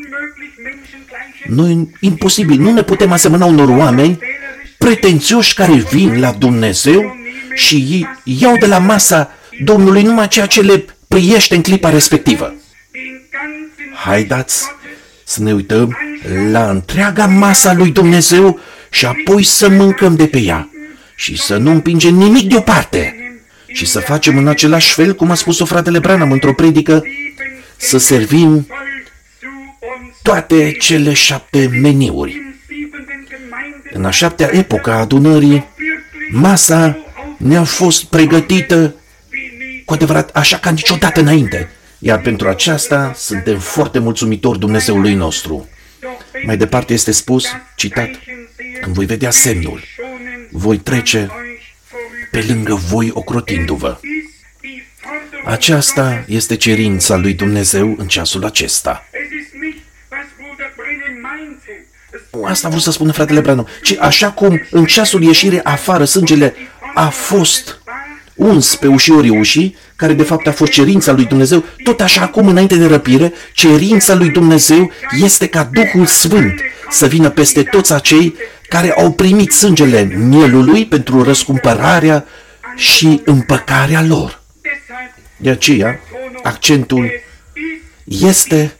Noi, imposibil, nu ne putem asemăna unor oameni pretențioși care vin la Dumnezeu și iau de la masa Domnului numai ceea ce le priește în clipa respectivă. Haideți să ne uităm la întreaga masa lui Dumnezeu și apoi să mâncăm de pe ea și să nu împingem nimic deoparte și să facem în același fel, cum a spus-o fratele Branham într-o predică, să servim toate cele șapte meniuri. În a șaptea epocă a adunării, masa ne-a fost pregătită cu adevărat așa ca niciodată înainte. Iar pentru aceasta suntem foarte mulțumitori Dumnezeului nostru. Mai departe este spus, citat, când voi vedea semnul, voi trece pe lângă voi ocrotindu-vă. Aceasta este cerința lui Dumnezeu în ceasul acesta. Asta vreau să spună fratele Branham. Ci așa cum în ceasul ieșirii afară sângele a fost uns pe ușiorii ușii, care de fapt a fost cerința lui Dumnezeu, tot așa acum înainte de răpire, cerința lui Dumnezeu este ca Duhul Sfânt să vină peste toți acei care au primit sângele mielului pentru răscumpărarea și împăcarea lor. De aceea, accentul este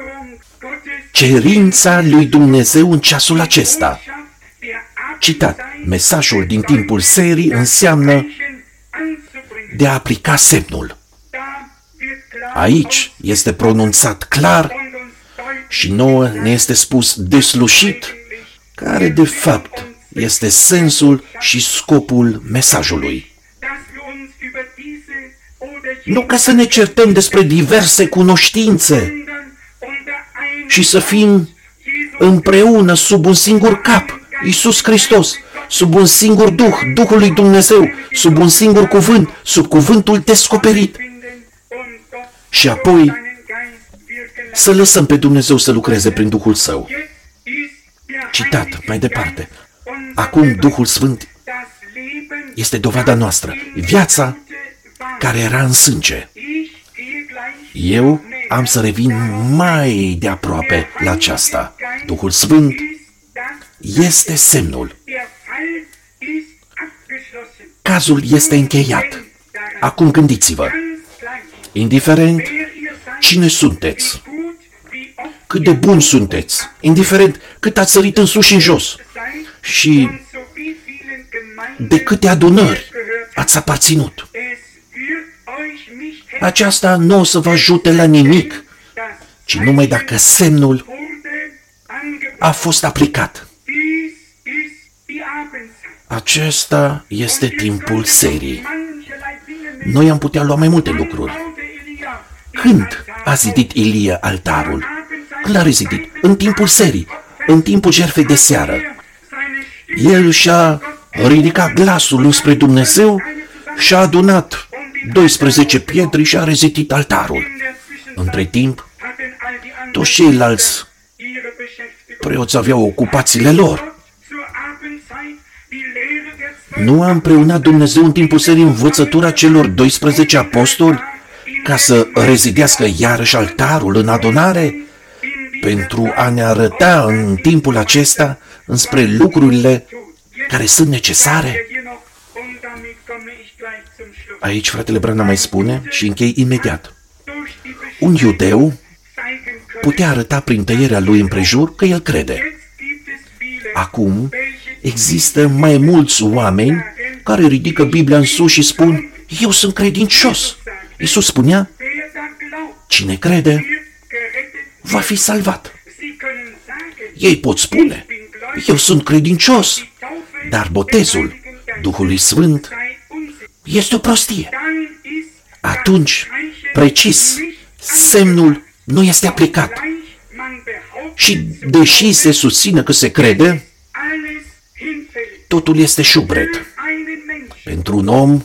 cerința lui Dumnezeu în ceasul acesta. Citat, mesajul din timpul serii înseamnă de a aplica semnul. Aici este pronunțat clar și nouă ne este spus deslușit, care de fapt este sensul și scopul mesajului. Nu ca să ne certăm despre diverse cunoștințe și să fim împreună sub un singur cap, Iisus Hristos, sub un singur Duh, Duhul lui Dumnezeu, sub un singur cuvânt, sub cuvântul descoperit. Și apoi să lăsăm pe Dumnezeu să lucreze prin Duhul Său. Citat mai departe. Acum Duhul Sfânt este dovada noastră, viața care era în sânge. Eu am să revin mai de aproape la aceasta. Duhul Sfânt este semnul. Cazul este încheiat. Acum gândiți-vă. Indiferent cine sunteți, cât de buni sunteți, indiferent cât ați sărit în sus și în jos și de câte adunări ați aparținut, aceasta nu o să vă ajute la nimic, ci numai dacă semnul a fost aplicat. Acesta este timpul serii. Noi am putea lua mai multe lucruri. Când a zidit Ilie altarul? Când l-a rezidit? În timpul serii, în timpul jertfei de seară. El și-a ridicat glasul spre Dumnezeu și-a adunat doisprezece pietre și a rezidit altarul. Între timp, toți ceilalți preoți aveau ocupațiile lor. Nu a împreunat Dumnezeu în timpul serii învățătura celor doisprezece apostoli ca să rezidească iarăși altarul în adunare pentru a ne arăta în timpul acesta înspre lucrurile care sunt necesare? Aici fratele Branham mai spune și închei imediat. Un iudeu putea arăta prin tăierea lui împrejur că el crede. Acum există mai mulți oameni care ridică Biblia în sus și spun, eu sunt credincios. Iisus spunea, cine crede va fi salvat. Ei pot spune, eu sunt credincios, dar botezul Duhului Sfânt este o prostie. Atunci, precis, semnul nu este aplicat. Și deși se susține că se crede, totul este șubred. Pentru un om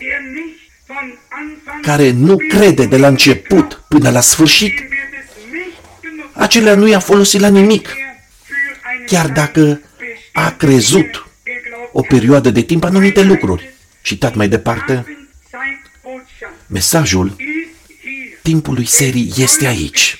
care nu crede de la început până la sfârșit, acela nu i-a folosit la nimic. Chiar dacă a crezut o perioadă de timp anumite lucruri. Citat mai departe, mesajul timpului serii este aici.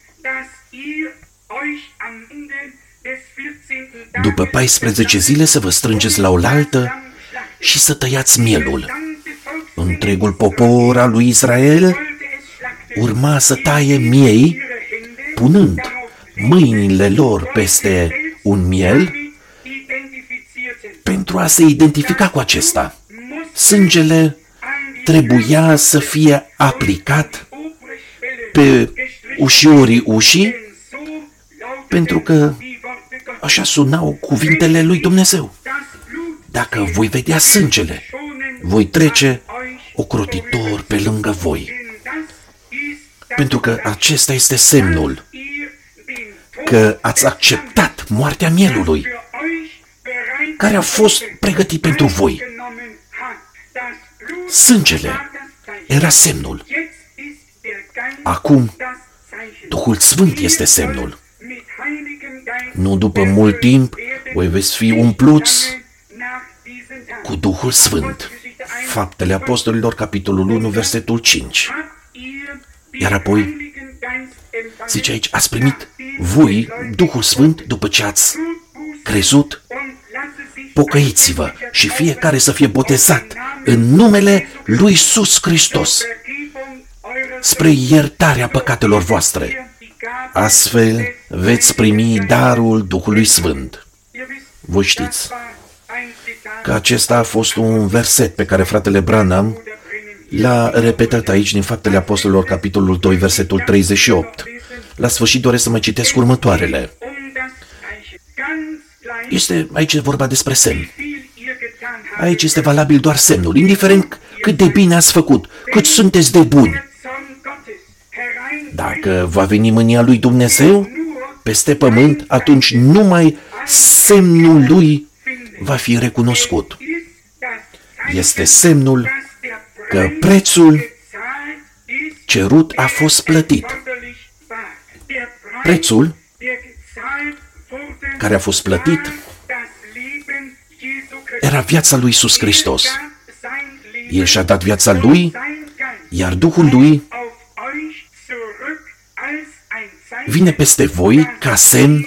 După paisprezece zile să vă strângeți la oaltă și să tăiați mielul. Întregul popor al lui Israel urma să taie miei, punând mâinile lor peste un miel pentru a se identifica cu acesta. Sângele trebuia să fie aplicat pe ușiorii ușii, pentru că așa sunau cuvintele lui Dumnezeu. Dacă voi vedea sângele, voi trece ocrotitor pe lângă voi. Pentru că acesta este semnul că ați acceptat moartea mielului, care a fost pregătit pentru voi. Sângele era semnul. Acum, Duhul Sfânt este semnul. Nu după mult timp voi veți fi umpluți cu Duhul Sfânt. Faptele Apostolilor, capitolul unu, versetul cinci. Iar apoi, zice aici, ați primit voi Duhul Sfânt după ce ați crezut? Pocăiți-vă și fiecare să fie botezat în numele lui Iisus Hristos spre iertarea păcatelor voastre. Astfel veți primi darul Duhului Sfânt. Voi știți că acesta a fost un verset pe care fratele Branham l-a repetat aici din Faptele Apostolilor, capitolul doi, versetul treizeci și opt. La sfârșit doresc să mă citesc următoarele. Este aici vorba despre semn. Aici este valabil doar semnul, indiferent cât de bine ați făcut, cât sunteți de buni. Dacă va veni mânia lui Dumnezeu peste pământ, atunci numai semnul lui va fi recunoscut. Este semnul că prețul cerut a fost plătit. Prețul care a fost plătit era viața lui Iisus Hristos. El și-a dat viața lui, iar Duhul lui vine peste voi ca semn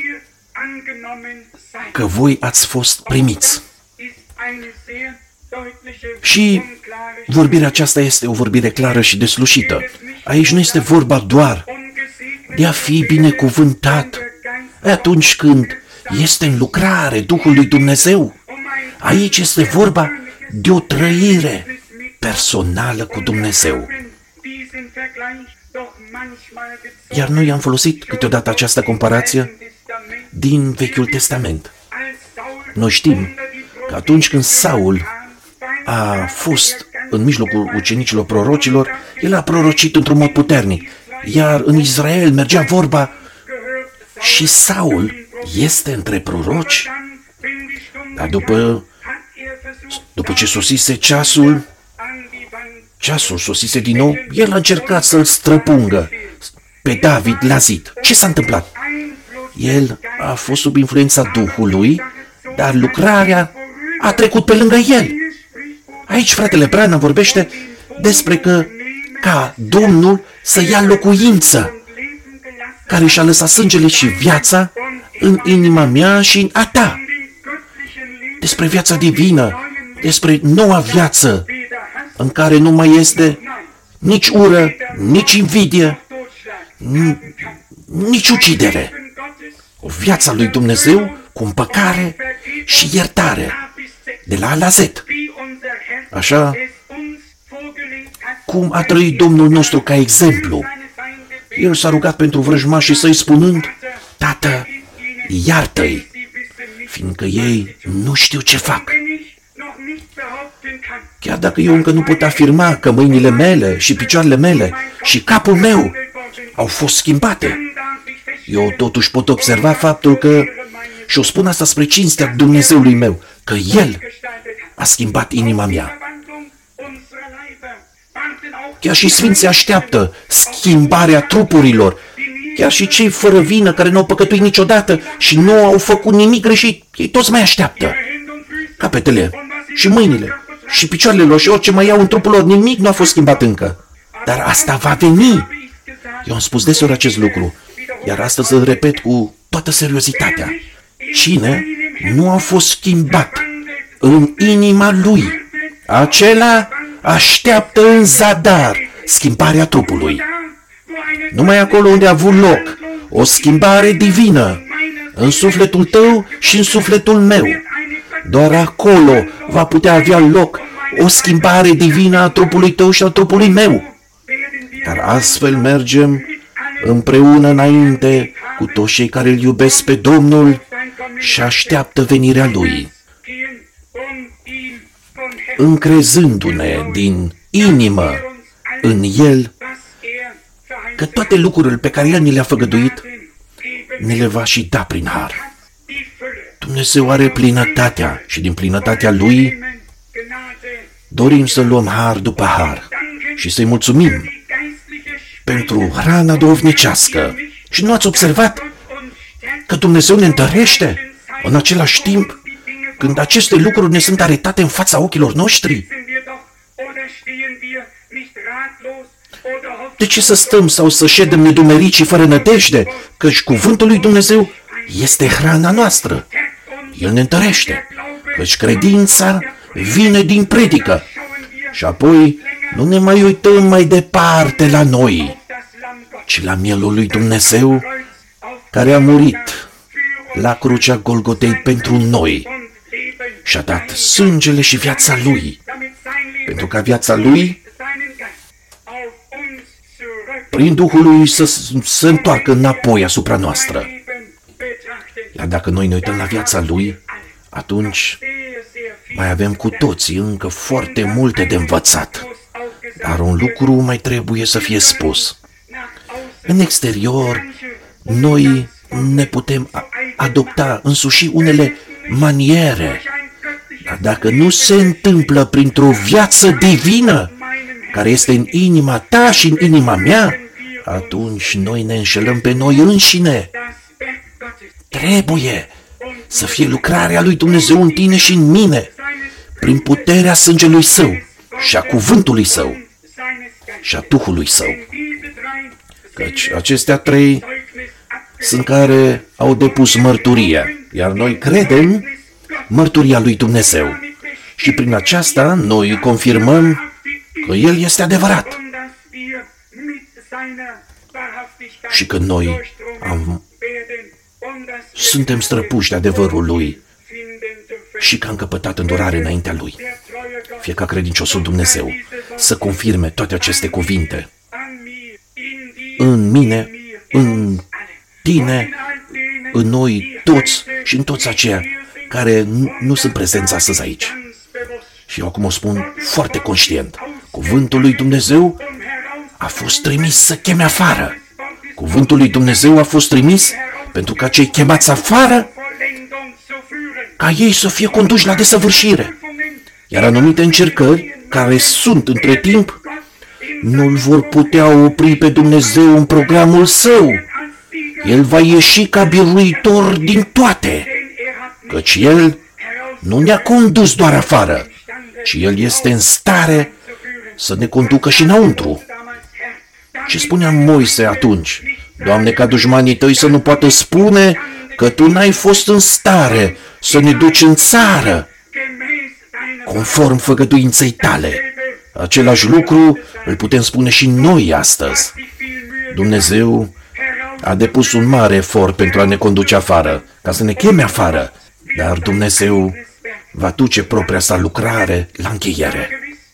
că voi ați fost primiți. Și vorbirea aceasta este o vorbire clară și deslușită. Aici nu este vorba doar de a fi binecuvântat atunci când este în lucrare Duhul lui Dumnezeu. Aici este vorba de o trăire personală cu Dumnezeu. Iar noi am folosit câteodată această comparație din Vechiul Testament. Noi știm că atunci când Saul a fost în mijlocul ucenicilor prorocilor, el a prorocit într-un mod puternic. Iar în Israel mergea vorba și Saul este între proroci. Dar după, după ce sosise ceasul, ceasul sosise din nou, el a încercat să-l străpungă pe David la zid. Ce s-a întâmplat? El a fost sub influența Duhului, dar lucrarea a trecut pe lângă el. Aici fratele Branham vorbește despre că ca Domnul să ia locuință, care și-a lăsat sângele și viața în inima mea și în a ta. Despre viața divină, despre noua viață, în care nu mai este nici ură, nici invidie, nici ucidere. O viață lui Dumnezeu cu împăcare și iertare, de la A la Z. Așa cum a trăit Domnul nostru ca exemplu. El s-a rugat pentru vrăjmașii săi spunând, Tată, iartă-i, fiindcă ei nu știu ce fac. Chiar dacă eu încă nu pot afirma că mâinile mele și picioarele mele și capul meu au fost schimbate, eu totuși pot observa faptul că, și o spun asta spre cinstea Dumnezeului meu, că El a schimbat inima mea. Chiar și Sfinții așteaptă schimbarea trupurilor. Chiar și cei fără vină, care nu au păcătuit niciodată și nu au făcut nimic greșit, ei toți mai așteaptă. Capetele și mâinile și picioarele lor și orice mai iau în trupul lor, nimic nu a fost schimbat încă. Dar asta va veni. Eu am spus deseori acest lucru, iar astăzi îl repet cu toată seriozitatea. Cine nu a fost schimbat în inima lui, acela așteaptă în zadar schimbarea trupului. Numai acolo unde a avut loc o schimbare divină în sufletul tău și în sufletul meu. Doar acolo va putea avea loc o schimbare divină a trupului tău și a trupului meu. Dar astfel mergem împreună înainte cu toți cei care îl iubesc pe Domnul și așteaptă venirea Lui, încrezându-ne din inimă în El că toate lucrurile pe care El ni le-a făgăduit ne le va și da prin har. Dumnezeu are plinătatea și din plinătatea Lui dorim să luăm har după har și să-i mulțumim pentru hrana duhovnicească. Și nu ați observat că Dumnezeu ne întărește în același timp când aceste lucruri ne sunt aretate în fața ochilor noștri? De ce să stăm sau să ședem nedumeriți și fără nădejde? Căci cuvântul lui Dumnezeu este hrana noastră. El ne întărește, căci credința vine din predică. Și apoi nu ne mai uităm mai departe la noi, ci la mielul lui Dumnezeu care a murit la crucea Golgotei pentru noi și a dat sângele și viața Lui, pentru ca viața Lui prin Duhul Lui să se întoarcă înapoi asupra noastră. Iar dacă noi ne uităm la viața Lui, atunci mai avem cu toții încă foarte multe de învățat. Dar un lucru mai trebuie să fie spus. În exterior, noi ne putem adopta însuși unele maniere, dar dacă nu se întâmplă printr-o viață divină, care este în inima ta și în inima mea, atunci noi ne înșelăm pe noi înșine. Trebuie să fie lucrarea lui Dumnezeu în tine și în mine, prin puterea sângelui Său și a cuvântului Său și a Duhului Său. Căci acestea trei sunt care au depus mărturie, iar noi credem mărturia lui Dumnezeu. Și prin aceasta noi confirmăm că El este adevărat și că noi am, suntem străpuși de adevărul Lui și că am căpătat îndurare înaintea Lui. Fie ca credinciosul Dumnezeu să confirme toate aceste cuvinte în mine, în tine, în noi toți și în toți aceia care nu, nu sunt prezenți astăzi aici. Și eu acum o spun foarte conștient. Cuvântul lui Dumnezeu a fost trimis să cheme afară. Cuvântul lui Dumnezeu a fost trimis pentru ca cei chemați afară, ca ei să fie conduși la desăvârșire. Iar anumite încercări care sunt între timp nu-L vor putea opri pe Dumnezeu în programul Său. El va ieși ca biruitor din toate, căci El nu ne-a condus doar afară, ci El este în stare să ne conducă și înăuntru. Ce spunea Moise atunci? Doamne, ca dușmanii Tăi să nu poată spune că Tu n-ai fost în stare să ne duci în țară, conform făgăduinței Tale. Același lucru îl putem spune și noi astăzi. Dumnezeu a depus un mare efort pentru a ne conduce afară, ca să ne cheme afară, dar Dumnezeu va duce propria sa lucrare la încheiere.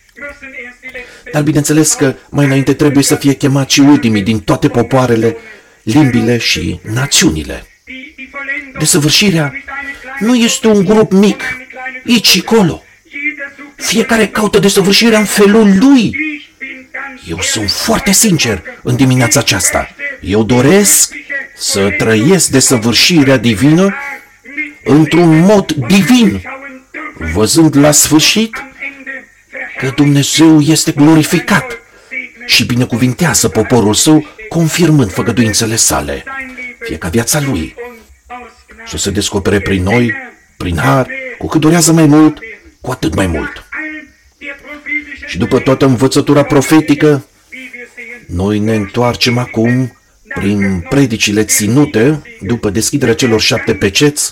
Dar bineînțeles că mai înainte trebuie să fie chemați și ultimii din toate popoarele, limbile și națiunile. Desăvârșirea nu este un grup mic, aici și acolo. Fiecare caută desăvârșirea în felul lui. Eu sunt foarte sincer în dimineața aceasta. Eu doresc să trăiesc desăvârșirea divină într-un mod divin, văzând la sfârșit că Dumnezeu este glorificat și binecuvintează poporul Său, confirmând făgăduințele Sale. Fie ca viața Lui să se descopere prin noi, prin har, cu cât durează mai mult, cu atât mai mult. Și după toată învățătura profetică, noi ne întoarcem acum prin predicile ținute, după deschiderea celor șapte peceți,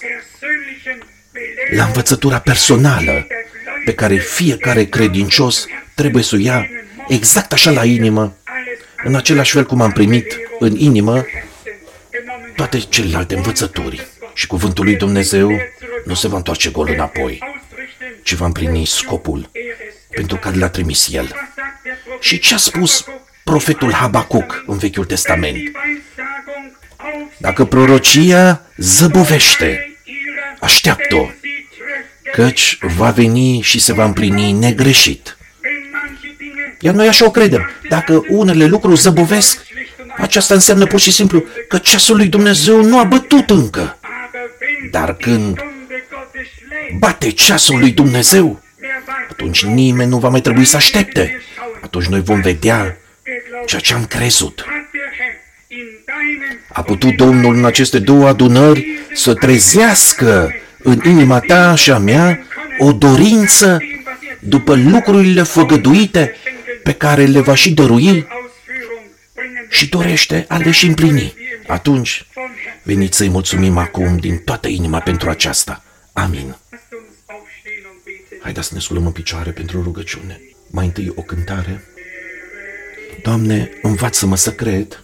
la învățătura personală pe care fiecare credincios trebuie să o ia exact așa la inimă, în același fel cum am primit în inimă toate celelalte învățături. Și cuvântul lui Dumnezeu nu se va întoarce gol înapoi, ci va împlini scopul pentru care l-a trimis El. Și ce a spus profetul Habacuc în Vechiul Testament? Dacă prorocia zăbovește, așteaptă-o, căci va veni și se va împlini negreșit. Iar noi așa o credem. Dacă unele lucruri zăbovesc, aceasta înseamnă pur și simplu că ceasul lui Dumnezeu nu a bătut încă. Dar când bate ceasul lui Dumnezeu, atunci nimeni nu va mai trebui să aștepte. Atunci noi vom vedea ceea ce am crezut. A putut Domnul în aceste două adunări să trezească în inima ta și a mea o dorință după lucrurile făgăduite pe care le va și dărui și dorește a le și împlini. Atunci, veniți să-i mulțumim acum din toată inima pentru aceasta. Amin. Haideți să ne sculăm în picioare pentru rugăciune. Mai întâi o cântare. Doamne, învață-mă să cred.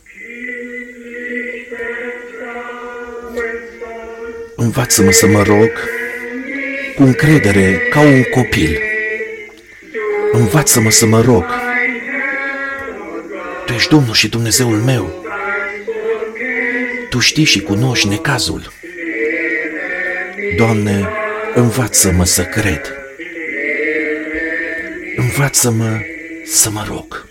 Învață-mă să mă rog cu încredere ca un copil. Învață-mă să mă rog. Tu ești Domnul și Dumnezeul meu. Tu știi și cunoști necazul. Doamne, învață-mă să cred. Învață-mă să mă rog.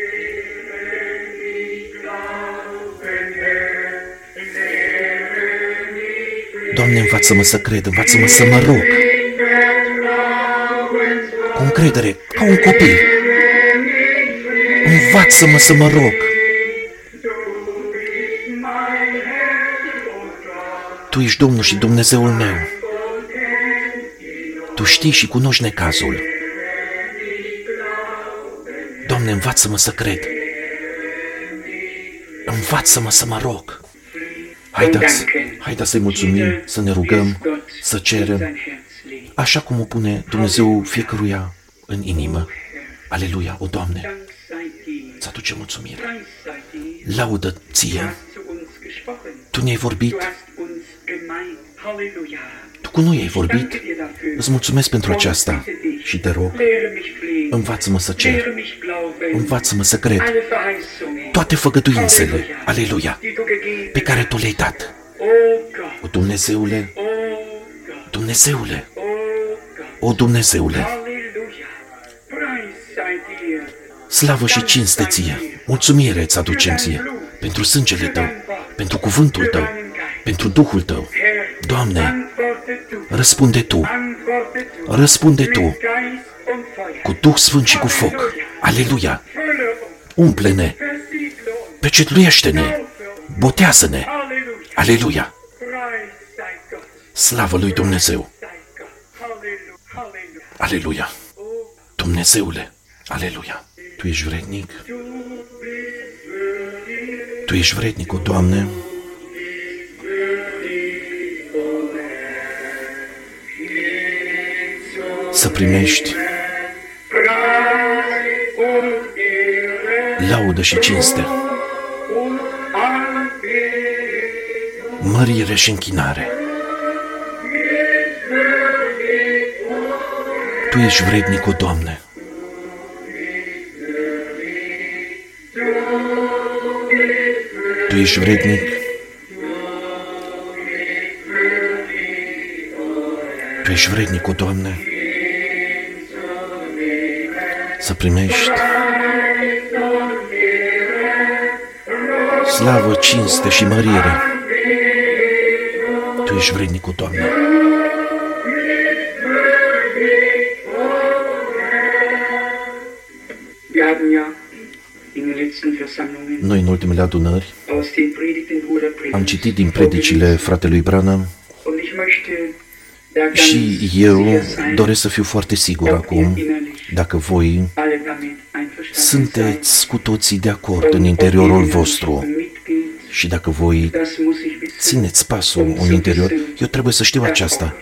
Doamne, învață-mă să cred, învață-mă să mă rog. Cu încredere, ca un copil. Învață-mă să mă rog. Tu ești Domnul și Dumnezeul meu. Tu știi și cunoști necazul. Doamne, învață-mă să cred. Învață-mă să mă rog. Haideți, haideți să-i mulțumim, să ne rugăm, să cerem, așa cum o pune Dumnezeu fiecăruia în inimă. Aleluia, o Doamne, îți aduce mulțumire. Laudă ție. Tu ne-ai vorbit. Tu cu noi ai vorbit. Îți mulțumesc pentru aceasta și te rog, învață-mă să cer. Învață-mă să cred toate făgăduințele, aleluia, pe care Tu le-ai dat. O Dumnezeule, Dumnezeule, o Dumnezeule, slavă și cinste Ție, mulțumire îți aducem Ție, pentru sângele Tău, pentru cuvântul Tău, pentru Duhul Tău. Doamne, răspunde Tu, răspunde Tu, cu Duh Sfânt și cu foc, aleluia, umple-ne, pecetluiește-ne, botează-ne, aleluia, slavă lui Dumnezeu, aleluia, Dumnezeule, aleluia, Tu ești vrednic, Tu ești vrednic, o Doamne, să primești laudă și cinste, mărire și închinare. Tu ești vrednic, o Doamne. Tu ești vrednic. Tu ești vrednic, o Doamne, să primești slavă, cinste și mărire. Tu ești vrednic, o Doamne. Noi, în ultimele adunări, am citit din predicile fratelui Branham și eu doresc să fiu foarte sigur acum dacă voi sunteți cu toții de acord în interiorul vostru și dacă voi țineți pasul în interior. Eu trebuie să știu aceasta,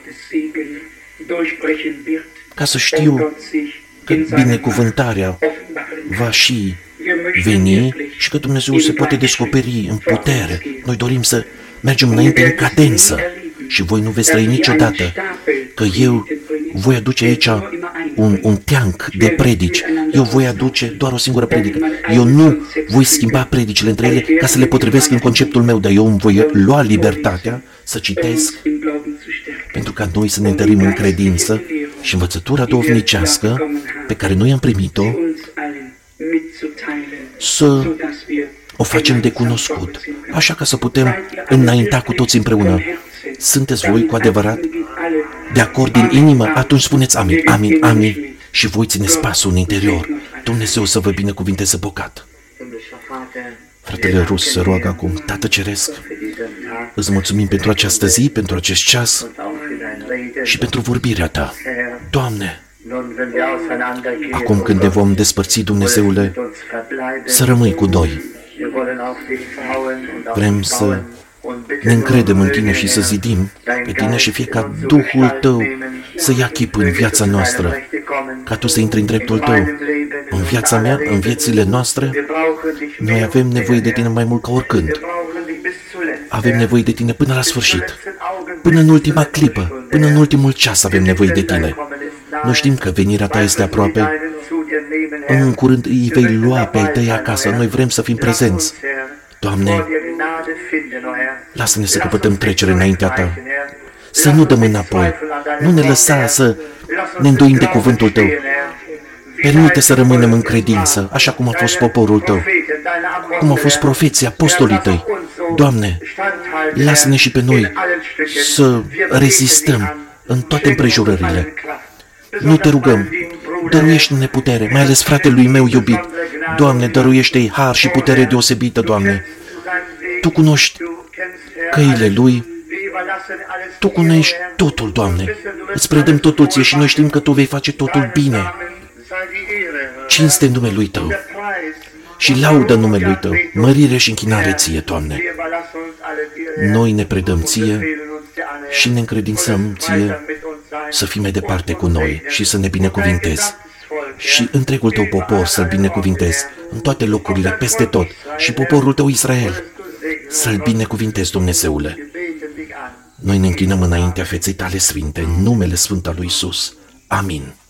ca să știu că binecuvântarea va și veni și că Dumnezeu se poate descoperi în putere. Noi dorim să mergem înainte în cadență și voi nu veți trăi niciodată că eu voi aduce aici un, un teanc de predici. Eu voi aduce doar o singură predică. Eu nu voi schimba predicile între ele ca să le potrivesc în conceptul meu, dar eu îmi voi lua libertatea să citesc pentru ca noi să ne întărim în credință și învățătura duhovnicească pe care noi am primit-o să o facem de cunoscut, așa ca să putem înainta cu toți împreună. Sunteți voi cu adevărat de acord din inimă? Atunci spuneți amin, amin, amin și voi țineți pasul în interior. Dumnezeu să vă binecuvinteze bogat. Fratele Rus se roagă acum. Tată Ceresc, îți mulțumim pentru această zi, pentru acest ceas și pentru vorbirea Ta. Doamne, acum când ne vom despărți, Dumnezeule, să rămâi cu noi. Vrem să ne încredem în Tine și să zidim pe Tine și fie ca Duhul Tău să ia chip în viața noastră, ca Tu să intri în dreptul Tău. În viața mea, în viețile noastre, noi avem nevoie de Tine mai mult ca oricând. Avem nevoie de Tine până la sfârșit, până în ultima clipă, până în ultimul ceas avem nevoie de Tine. Noi știm că venirea Ta este aproape. În curând îi vei lua pe ai Tăi acasă. Noi vrem să fim prezenți. Doamne, lasă-ne să căpătăm trecere înaintea Ta. Să nu dăm înapoi. Nu ne lăsa să ne îndoim de cuvântul Tău. Permite să rămânem în credință, așa cum a fost poporul Tău, cum au fost profeții, apostolii Tăi. Doamne, lasă-ne și pe noi să rezistăm în toate împrejurările. Noi Te rugăm, dăruiește-ne putere, mai ales fratelui meu iubit. Doamne, dăruiește-i har și putere deosebită, Doamne. Tu cunoști căile lui, Tu cunoști totul, Doamne. Îți predăm totul Ție și noi știm că Tu vei face totul bine. Cinste în numele Lui Tău și laudă numele Lui Tău, mărire și închinare Ție, Doamne. Noi ne predăm Ție și ne încredințăm Ție să fii mai departe cu noi și să ne binecuvintezi. Și întregul Tău popor să-L binecuvintezi în toate locurile, peste tot. Și poporul Tău Israel să-L binecuvintezi, Dumnezeule. Noi ne închinăm înaintea feței Tale sfinte, în numele Sfânt al lui Iisus. Amin.